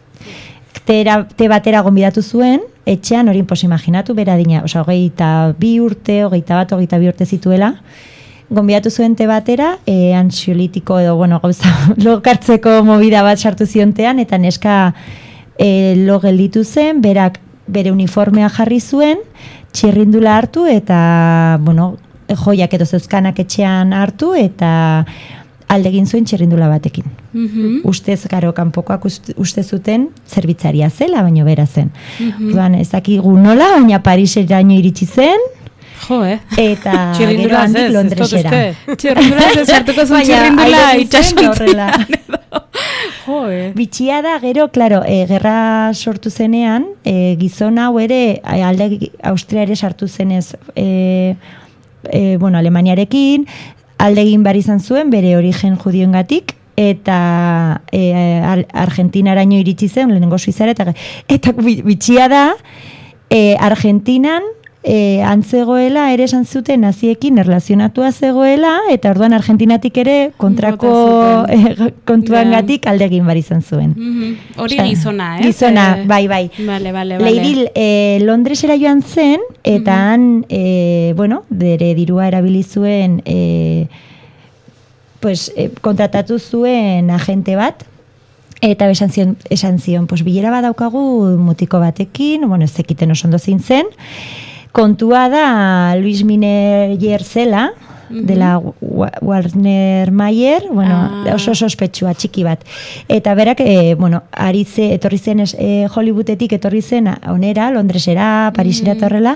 tera, te batera gonbidatu zuen, etxean, hori pos imaginatu, bera dina, oza, hogeita bi urte, hogeita bat, hogeita bi urte zituela, gonbidatu zuen te batera, e, anxiolitiko edo, bueno, gauza, lokartzeko movida bat sartu ziontean, eta neska e, lo gelditu zen, berak bere uniformea jarri zuen, txirrindula hartu, eta, bueno, joiak edo zeuzkanak etxean hartu, eta aldegin zuen txirrindula batekin. Mm-hmm. Ustez, garo, kanpokoak uste, uste zuten zerbitzaria zela, baino bera zen. Mm-hmm. Duan, ez dakigu nola, baina Pariseraino iritsi zen, jo, eh? Eta gero handik Londresera. Txirrindula ez sartuko zuen txirrindula itxasontzean. Jo, eh? Bitxia da, gero, klaro, e, gerra sortu zenean, e, gizon hau ere, alde Austria ere sartu zenez, e, e, bueno, Alemaniarekin, alde egin behar izan zuen, bere origen judioengatik, eta e, Argentinaraino iritsi zen, lehenengo Suizara, eta, eta bitxia da, e, Argentinan e, antzegoela ere esan zuten naziekin erlazionatua zegoela, eta orduan Argentinatik ere kontrako e, kontuangatik alde egin behar izan zuen. Mm-hmm. Hori gizona, eh? Gizona, bai, bai. Vale, vale, vale. Lady e, Londresera joan zen, eta han, mm-hmm. e, bueno, bere dirua erabili zuen, e, pues, e, kontratatu zuen agente bat, eta esan zion, esan zion, pues, bilera bat daukagu mutiko batekin, bueno, ez zekiten oso ondo zintzen, kontua da Luis Miner zela, mm-hmm. dela Warner Mayer, bueno, ah. oso sospetsua txiki bat. Eta berak, e, bueno, ari ze, etorri zen e, Hollywoodetik etorri zen onera, Londresera, Parisera mm-hmm. torrela,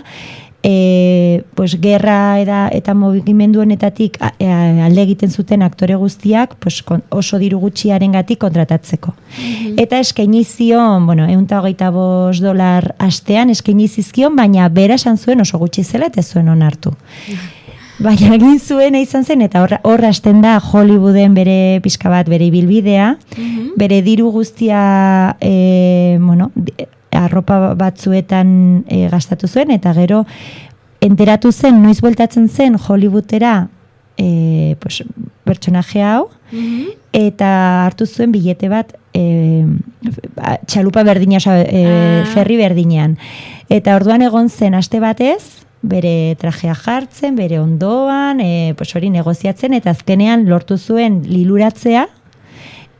e, pues, gerra eta, eta mugimendu honetatik e, alde egiten zuten aktore guztiak pues, kon, oso diru gutxiarengatik kontratatzeko. Mm-hmm. Eta eskaini zion, bueno, ehun eta hogeita bost dolar astean eskaini zizkion, baina bera esan zuen oso gutxi zela eta ez zuen onartu. Baina egin zuena izan zen, eta horra, horra hasten da Hollywooden bere pixka bat, bere ibilbidea, mm-hmm. bere diru guztia, e, bueno, arropa batzuetan e, gastatu zuen, eta gero enteratu zen, noiz bueltatzen zen Hollywoodera e, pues, bertsonaje hau, mm-hmm. eta hartu zuen bilete bat e, txalupa berdina, oza, e, ah. ferri berdinean. Eta orduan egon zen aste batez, bere trajea jartzen, bere ondoan, e, pues hori negoziatzen, eta azkenean lortu zuen liluratzea,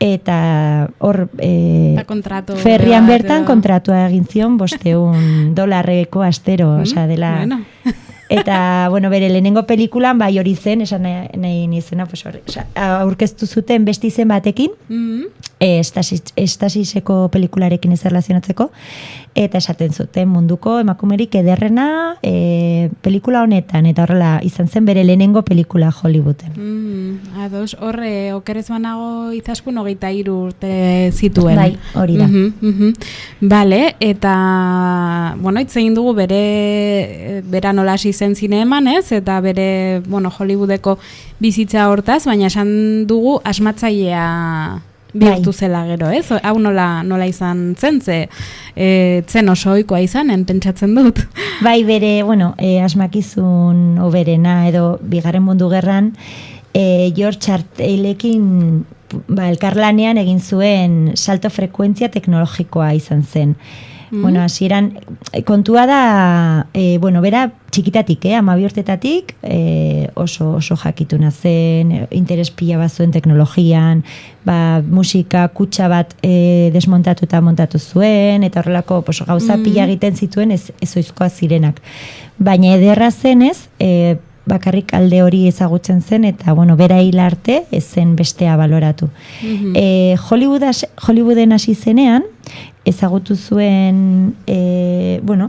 eta hor e, kontratu ferrian bat, bertan edo- kontratua egin zion bosteun dolarreko astero, osea, dela... Bueno. Eta, bueno, bere lehenengo pelikulan, bai hori zen, esan nahi, nahi nizena, pues hori, osea, aurkeztu zuten beste izen batekin, Mhm. e, estasis, estasiseko pelikularekin ez erlazionatzeko, eta esaten zuten munduko emakumerik ederrena e, pelikula honetan, eta horrela izan zen bere lehenengo pelikula Hollywooden. Mm, ados, horre, okerez banago izaskun hogeita hiru urte zituen. Bai, hori da. Mhm, mhm. Bale, eta, bueno, hitz egin dugu bere, bera nola hasi zen zineman, ez? Eta bere, bueno, Hollywoodeko bizitza hortaz, baina esan dugu asmatzailea bihurtu zela gero, ez? Hau nola, nola izan zen, ze e, zen oso ohikoa izanen, pentsatzen dut. Bai, bere, bueno, e, asmakizun oberena edo bigarren mundu gerran, e, George Arteilekin ba, elkarlanean egin zuen salto frekuentzia teknologikoa izan zen. Mm. Bueno, hasieran kontua da, e, bueno, bera txikitatik, eh, amabi urtetatik, e, oso, oso jakituna zen, interes pila bat zuen teknologian, ba, musika kutxa bat e, desmontatu eta montatu zuen, eta horrelako pues, gauza Mm. pila egiten zituen ez, ezoizkoa zirenak. Baina ederra zenez, e, bakarrik alde hori ezagutzen zen, eta bueno, bera hil arte ez zen bestea baloratu. Mhm. E, Hollywood has, Hollywooden hasi zenean, ezagutu zuen, e, bueno,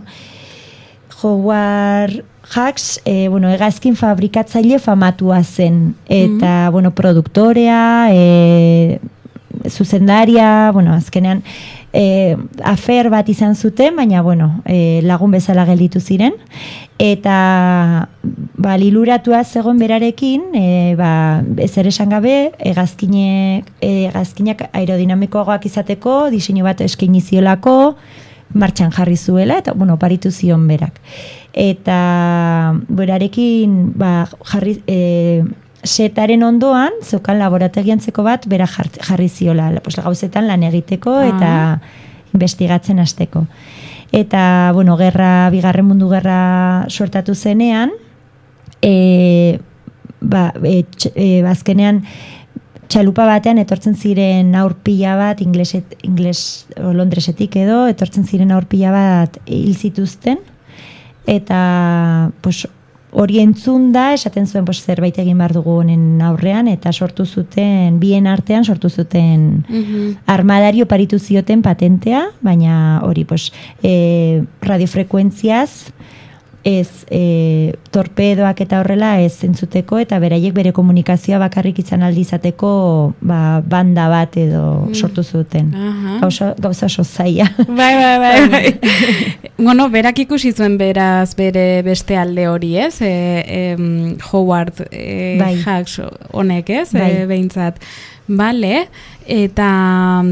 Howard Hawks, e, bueno, hegazkin fabrikatzaile famatua zen, eta, bueno, produktorea, e, zuzendaria, bueno, azkenean, e, afer bat izan zuten, baina, bueno, e, lagun bezala gelditu ziren, eta ba, liluratua zegoen berarekin, e, ba, ezer esan gabe, hegazkinek, hegazkinak aerodinamikoagoak izateko, diseinu bat eskaini ziolako, martxan jarri zuela, eta, bueno, paritu zion berak. Eta berarekin, ba, jarri, e, setaren ondoan, zeukan laborategiantzeko bat, bera jart- jarri ziola, pues, gauzetan lan egiteko, eta investigatzen hasteko. Eta, bueno, gerra, bigarren mundu gerra sortatu zenean, e, ba, e, tx, e, azkenean, txalupa batean etortzen ziren aurpila bat, ingleset, ingles, o Londresetik edo, etortzen ziren aurpila bat hil zituzten, eta, pues, hori entzun da, esaten zuen pues, zerbait egin behar dugu honen aurrean, eta sortu zuten, bien artean sortu zuten Mhm. armadari oparitu zioten patentea, baina hori, pues, e, radiofrekuentziaz, ez e, torpedoak eta horrela ez entzuteko, eta beraiek bere komunikazioa bakarrik izan aldi izateko ba, banda bat edo sortu zuten. Aha. Gauza, gauza oso zaila. Bai, bai, bai, bai. Bueno, berak ikusi zuen beraz bere beste alde hori, ez? E, em, Howard e, Bai. Hawks honek, ez? Bai. E, behintzat. Bale, eta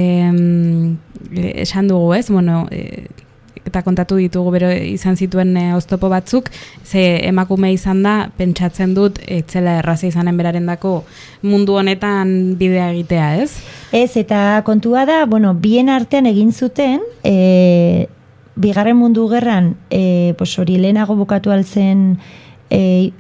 em, esan dugu, ez? Bueno, e, eta kontatu ditugu bero izan zituen e, oztopo batzuk, ze emakume izan da, pentsatzen dut, etzela erraza izanen berarendako mundu honetan bidea egitea, ez? Ez, eta kontua da, bueno, bien artean egin zuten, e, bigarren mundu gerran, e, pues hori lehenago bukatu altzen e,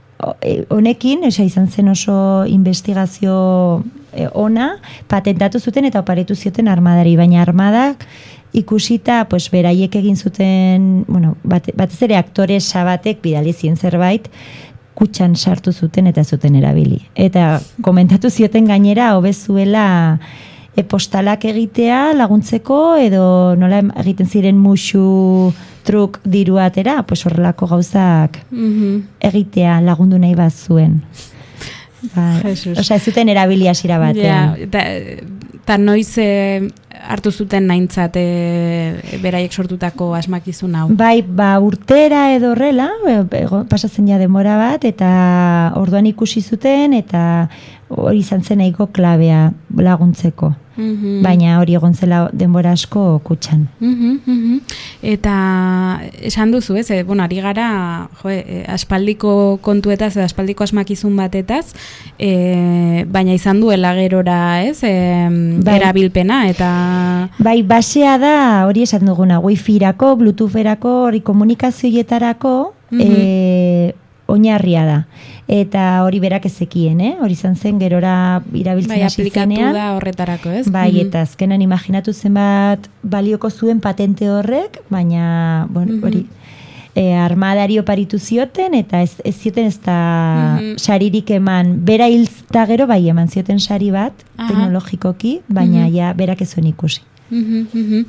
honekin, esa izan zen oso investigazio e, ona, patentatu zuten eta oparitu zioten armadari, baina armadak ikusita, pues, beraiek egin zuten, bueno, bat, batez ere aktoresa batek bidali zien zerbait, kutxan sartu zuten eta zuten erabili. Eta komentatu zioten gainera, hobezuela e, postalak egitea laguntzeko, edo nola egiten ziren musu truk diru atera, pues horrelako gauzak Mhm. egitea lagundu nahi bat zuen. Ba, Jesus. osea, ez zuten erabili hasiera Ja, batean. eta, eta noiz e, hartu zuten naintzat e, beraiek sortutako asmakizun hau. Bai, ba, urtera edo horrela, e, ego- pasatzen ja denbora bat, eta orduan ikusi zuten, eta hori izan zen nahiko klabea laguntzeko. Mhm. Baina hori egon zela denbora asko kutxan. Mhm, mhm. Eta esan duzu, ez, e, bueno, ari gara jo, e, aspaldiko kontuetaz, edo aspaldiko asmakizun batetaz, e, baina izan duela gerora, ez, e, Bai. erabilpena, eta... Bai, basea da, hori esan duguna, wifi-erako, bluetooth-erako, hori komunikazioietarako, Mhm. e, oinarria da. Eta hori berak ezekien, eh? Hori izan zen gerora irabiltzen Bai, hasi aplikatu zenean. da horretarako, ez? Bai, Mhm. eta azkenan imaginatu zenbat balioko zuen patente horrek, baina, bueno, Mhm. hori, e, armadari oparitu zioten, eta ez, ez zioten ez da Mhm. saririk eman, bera hilta gero, bai, eman zioten sari bat, Aha. teknologikoki, baina Mhm. ja, berak ez zuen ikusi. Mhm, mhm.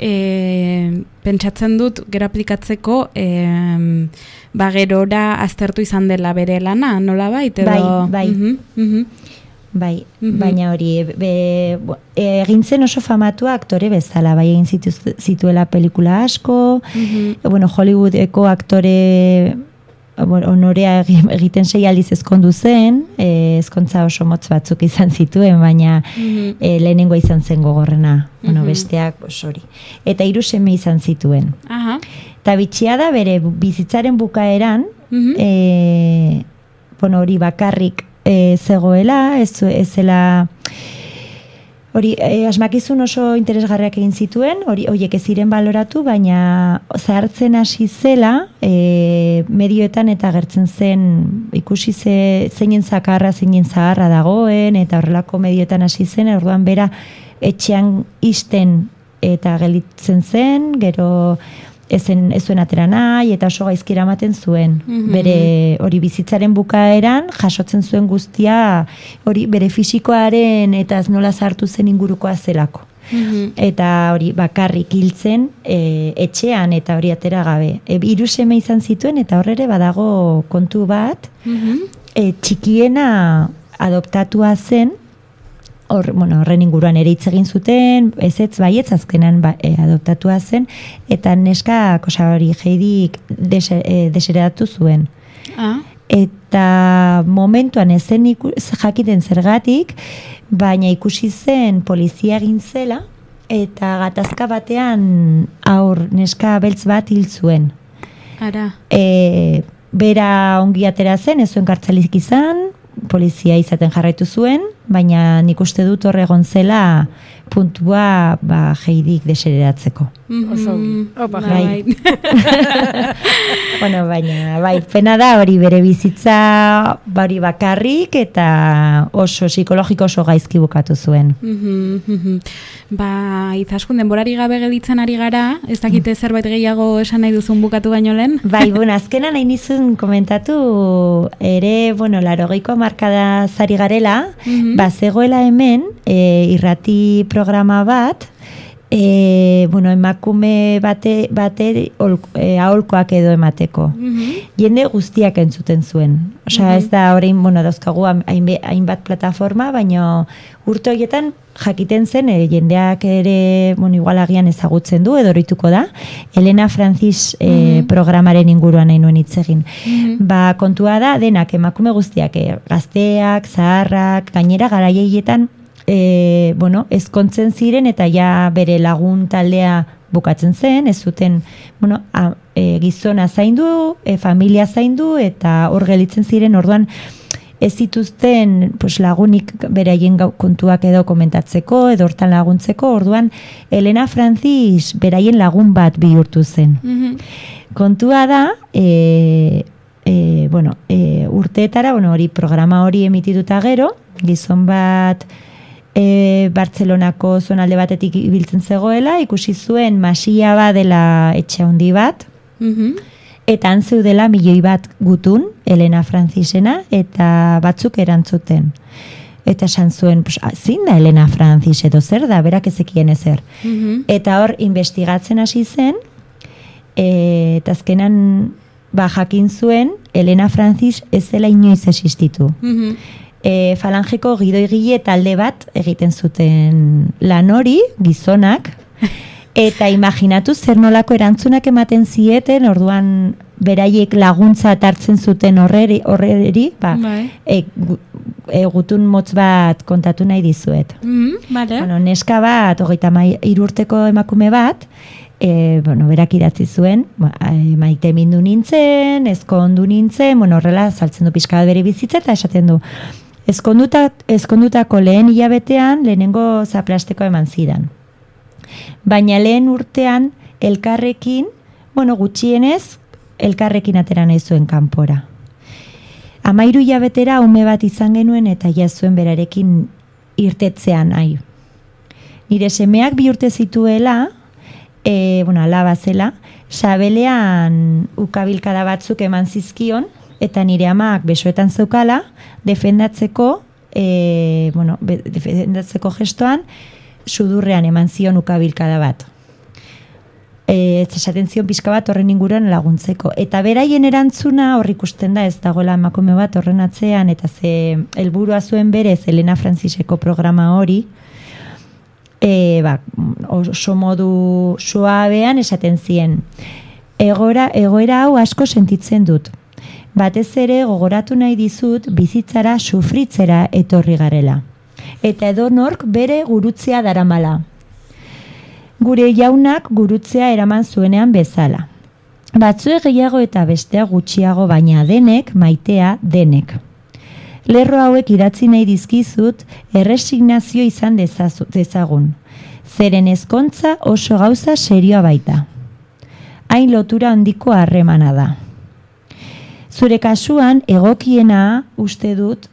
E, pentsatzen dut, gero aplikatzeko, e, ba, gerora aztertu izan dela bere lana, nola bait? Edo... Bai, bai. Mhm, mhm. Bai, Mhm. baina hori, be, bo- egin zen oso famatua aktore bezala, bai egin zituz- zituela pelikula asko, Mhm. e, bueno, Hollywoodeko aktore bueno, honorea egi- egiten sei aldiz ezkondu zen, e, ezkontza oso motz batzuk izan zituen, baina Mhm. e, lehenengoa izan zen gogorrena, bueno, Mhm. besteak, pues, hori. Eta hiru seme izan zituen. Aha. Eta bitxia da bere bizitzaren bukaeran, Mhm. e, bueno, hori bakarrik e, zegoela, ez, zu- ez zela, hori, e, asmakizun oso interesgarriak egin zituen, hori horiek ez ziren baloratu, baina zahartzen hasi zela, e, medioetan eta agertzen zen, ikusi ze, zeinen zakarra, zeinen zaharra dagoen, eta horrelako medioetan hasi zen, orduan bera etxean isten eta gelitzen zen, gero ezen ez zuen atera nahi, eta oso gaizki eramaten zuen. Mhm. Bere hori bizitzaren bukaeran jasotzen zuen guztia hori bere fisikoaren eta ez nola sartu zen ingurukoa zelako. Mhm. Eta hori bakarrik hiltzen e, etxean eta hori atera gabe. E, hiru seme izan zituen eta hor ere badago kontu bat, Mhm. e, txikiena adoptatua zen, hor, bueno, horren inguruan ere hitz egin zuten, ezetz baietz azkenan ba, e, adoptatua zen, eta neska kosa hori Heidik dese, e, deseredatu zuen. Ah. Eta momentuan ezen iku, jakiten zergatik, baina ikusi zen polizia egin zela, eta gatazka batean aur neska beltz bat hil zuen. Ara. E, bera ongi atera zen, ez zuen kartzelik izan, polizia izaten jarraitu zuen, baina nik uste dut hor egon zela puntua ba, Heidik desereratzeko. Mhm. Oso ongi. Opa, Bai. Bueno, baina, bai, pena da hori bere bizitza hori bakarrik eta oso psikologiko oso gaizki bukatu zuen. Mhm, mhm. Ba, Izaskun, denborari gabe gelditzen ari gara, ez dakite zerbait gehiago esan nahi duzun bukatu baino lehen? Bai, bueno, azkenan nahi nizun komentatu ere, bueno, larogeiko hamarkada zari garela, Mhm. ba, zegoela hemen e, irrati programa bat, e, bueno, emakume bate, bate ol, e, aholkoak edo emateko. Mhm. Jende guztiak entzuten zuen. Osea, ez da orain, bueno, dauzkagu hainbe- hainbat plataforma, baina urte horietan jakiten zen, e, jendeak ere, bueno, igual agian ezagutzen du, edo orituko da, Elena Francis e, Mhm. programaren inguruan nahi nuen hitz egin. Mhm. Ba, kontua da, denak emakume guztiak, e, gazteak, zaharrak, gainera garaieietan, e, bueno, ezkontzen ziren eta ja bere lagun taldea bukatzen zen, ez zuten, bueno, a, e, gizona zaindu, e, familia zaindu eta hor gelitzen ziren, orduan ez zituzten pues, lagunik beraien gau- kontuak edo komentatzeko, edo hortan laguntzeko, orduan Elena Francis beraien lagun bat bihurtu zen. Mhm. Kontua da, e, e, bueno, e, urteetara, bueno, hori programa hori emitituta gero, gizon bat e, Bartzelonako zonalde batetik ibiltzen zegoela, ikusi zuen masia badela etxe handi bat, Mhm. eta han zeudela milioi bat gutun, Elena Francisena, eta batzuk erantzuten. Eta esan zuen, pues, ah, zein da Elena Francis edo zer da, berak ezekien ezer. Mhm. Eta hor, investigatzen hasi zen, e, eta azkenan ba, jakin zuen, Elena Francis ez zela inoiz existitu. Mhm. E, falangeko gidoigile talde bat egiten zuten lan hori, gizonak, eta imaginatu zer nolako erantzunak ematen zieten, orduan beraiek laguntza hartzen zuten horreri, horreri ba, Bai. e, gu- e, gutun motz bat kontatu nahi dizuet. Mhm, Vale. Bueno, neska bat, hogeita hiru urteko emakume bat, e, bueno, berak idatzi zuen, ba, e, maite mindu nintzen, ezkondu nintzen, bueno, horrela saltzen du pixka bat bere bizitza eta esaten du, ezkonduta, ezkondutako lehen hilabetean lehenengo zaplasteko eman zidan. Baina lehen urtean elkarrekin, bueno, gutxienez, elkarrekin atera nahi zuen kanpora. Amairu hilabetera ume bat izan genuen eta jazuen berarekin irtetzean nahi. Nire semeak bi urte zituela, e, bueno, alaba zela, sabelean ukabilkada batzuk eman zizkion, eta nire amak besoetan zeukala, defendatzeko, e, bueno, be, defendatzeko gestoan, sudurrean eman zion ukabilkada bat. E, esaten zion pixka bat horren inguruan laguntzeko. Eta beraien erantzuna hor ikusten da, ez dagoela emakume bat horren atzean, eta ze helburua zuen berez Elena Franciseko programa hori, e, ba, oso modu suabean esaten zien. Egora, egoera hau asko sentitzen dut. Batez ere gogoratu nahi dizut bizitzara sufritzera etorri garela. Eta edonork bere gurutzea daramala. Gure jaunak gurutzea eraman zuenean bezala. Batzue gehiago eta bestea gutxiago, baina denek maitea denek. Lerro hauek idatzi nahi dizkizut erresignazio izan dezazu, dezagun. Zeren ezkontza oso gauza serioa baita. Hain lotura handiko harremana da. Zure kasuan egokiena uste dut,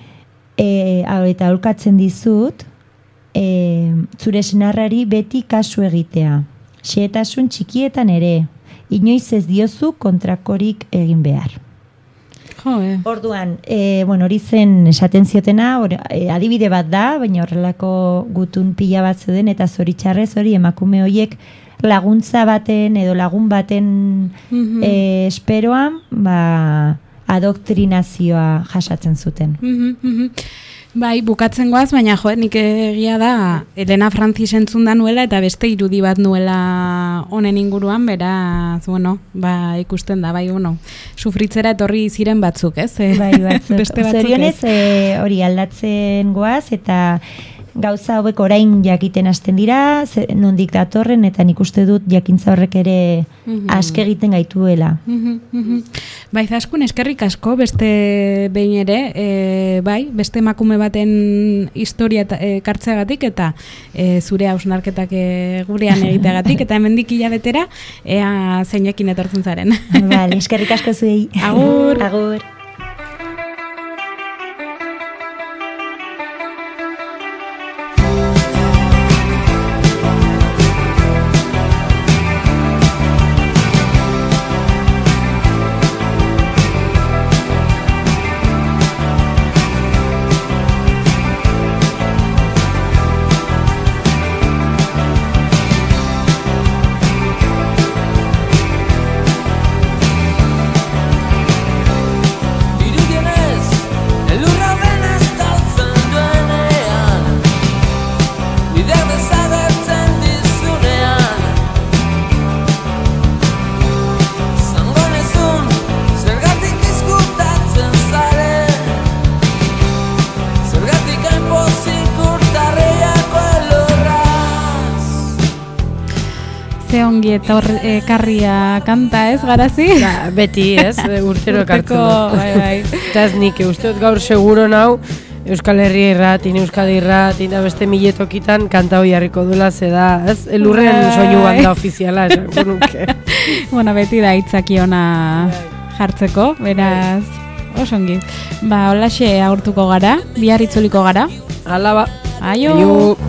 e, eta aholkatzen dizut, e, zure senarrari beti kasu egitea. Xehetasun txikietan ere, inoiz ez diozu kontrakorik egin behar. Jo, eh. Orduan, e, bueno, hori zen esaten ziotena, or, e, adibide bat da, baina horrelako gutun pila bat zeuden, eta zoritxarrez hori emakume horiek laguntza baten edo lagun baten mm-hmm. e, esperoan, ba, adoktrinazioa jasatzen zuten. Mm-hmm. Bai, bukatzen goaz, baina jo, nik egia da Elena Francis entzun da nuela eta beste irudi bat nuela honen inguruan, beraz, bueno, ba, ikusten da, bai, bueno, sufritzera etorri ziren batzuk, ez? Bai, batzuk. Beste batzuk, Zorionez, e, hori aldatzen goaz, eta gauza hauek orain jakiten hasten dira, ze, nondik datorren, eta nik uste dut jakintza horrek ere mm-hmm. aske egiten gaituela. Mm-hmm. Bai, Zaskun, eskerrik asko, beste behin ere, e, bai, beste emakume baten historia ekartzeagatik eta e, zure hausnarketak e, gurean egiteagatik, eta hemendik hilabetera, ea zeinekin etortzen zaren. Vale, eskerrik asko zuei. Agur! Agur! Ongi eta ekarria kanta, ez, Garazi? Ba, beti, ez, urtero ekartzen dut. Bai, bai. Eta ez nik, uste dut gaur seguro nau, Euskal Herria irratin, Euskal irratin, da beste miletokitan kanta hoi harriko dula, ze da, ez, elurren bai, soinu banda ofiziala, esango nuke. Bueno, beti da hitzaki ona jartzeko, beraz, osongi. Ba, holaxe agurtuko gara, bihar itzuliko gara. Hala ba. Aio! Aio!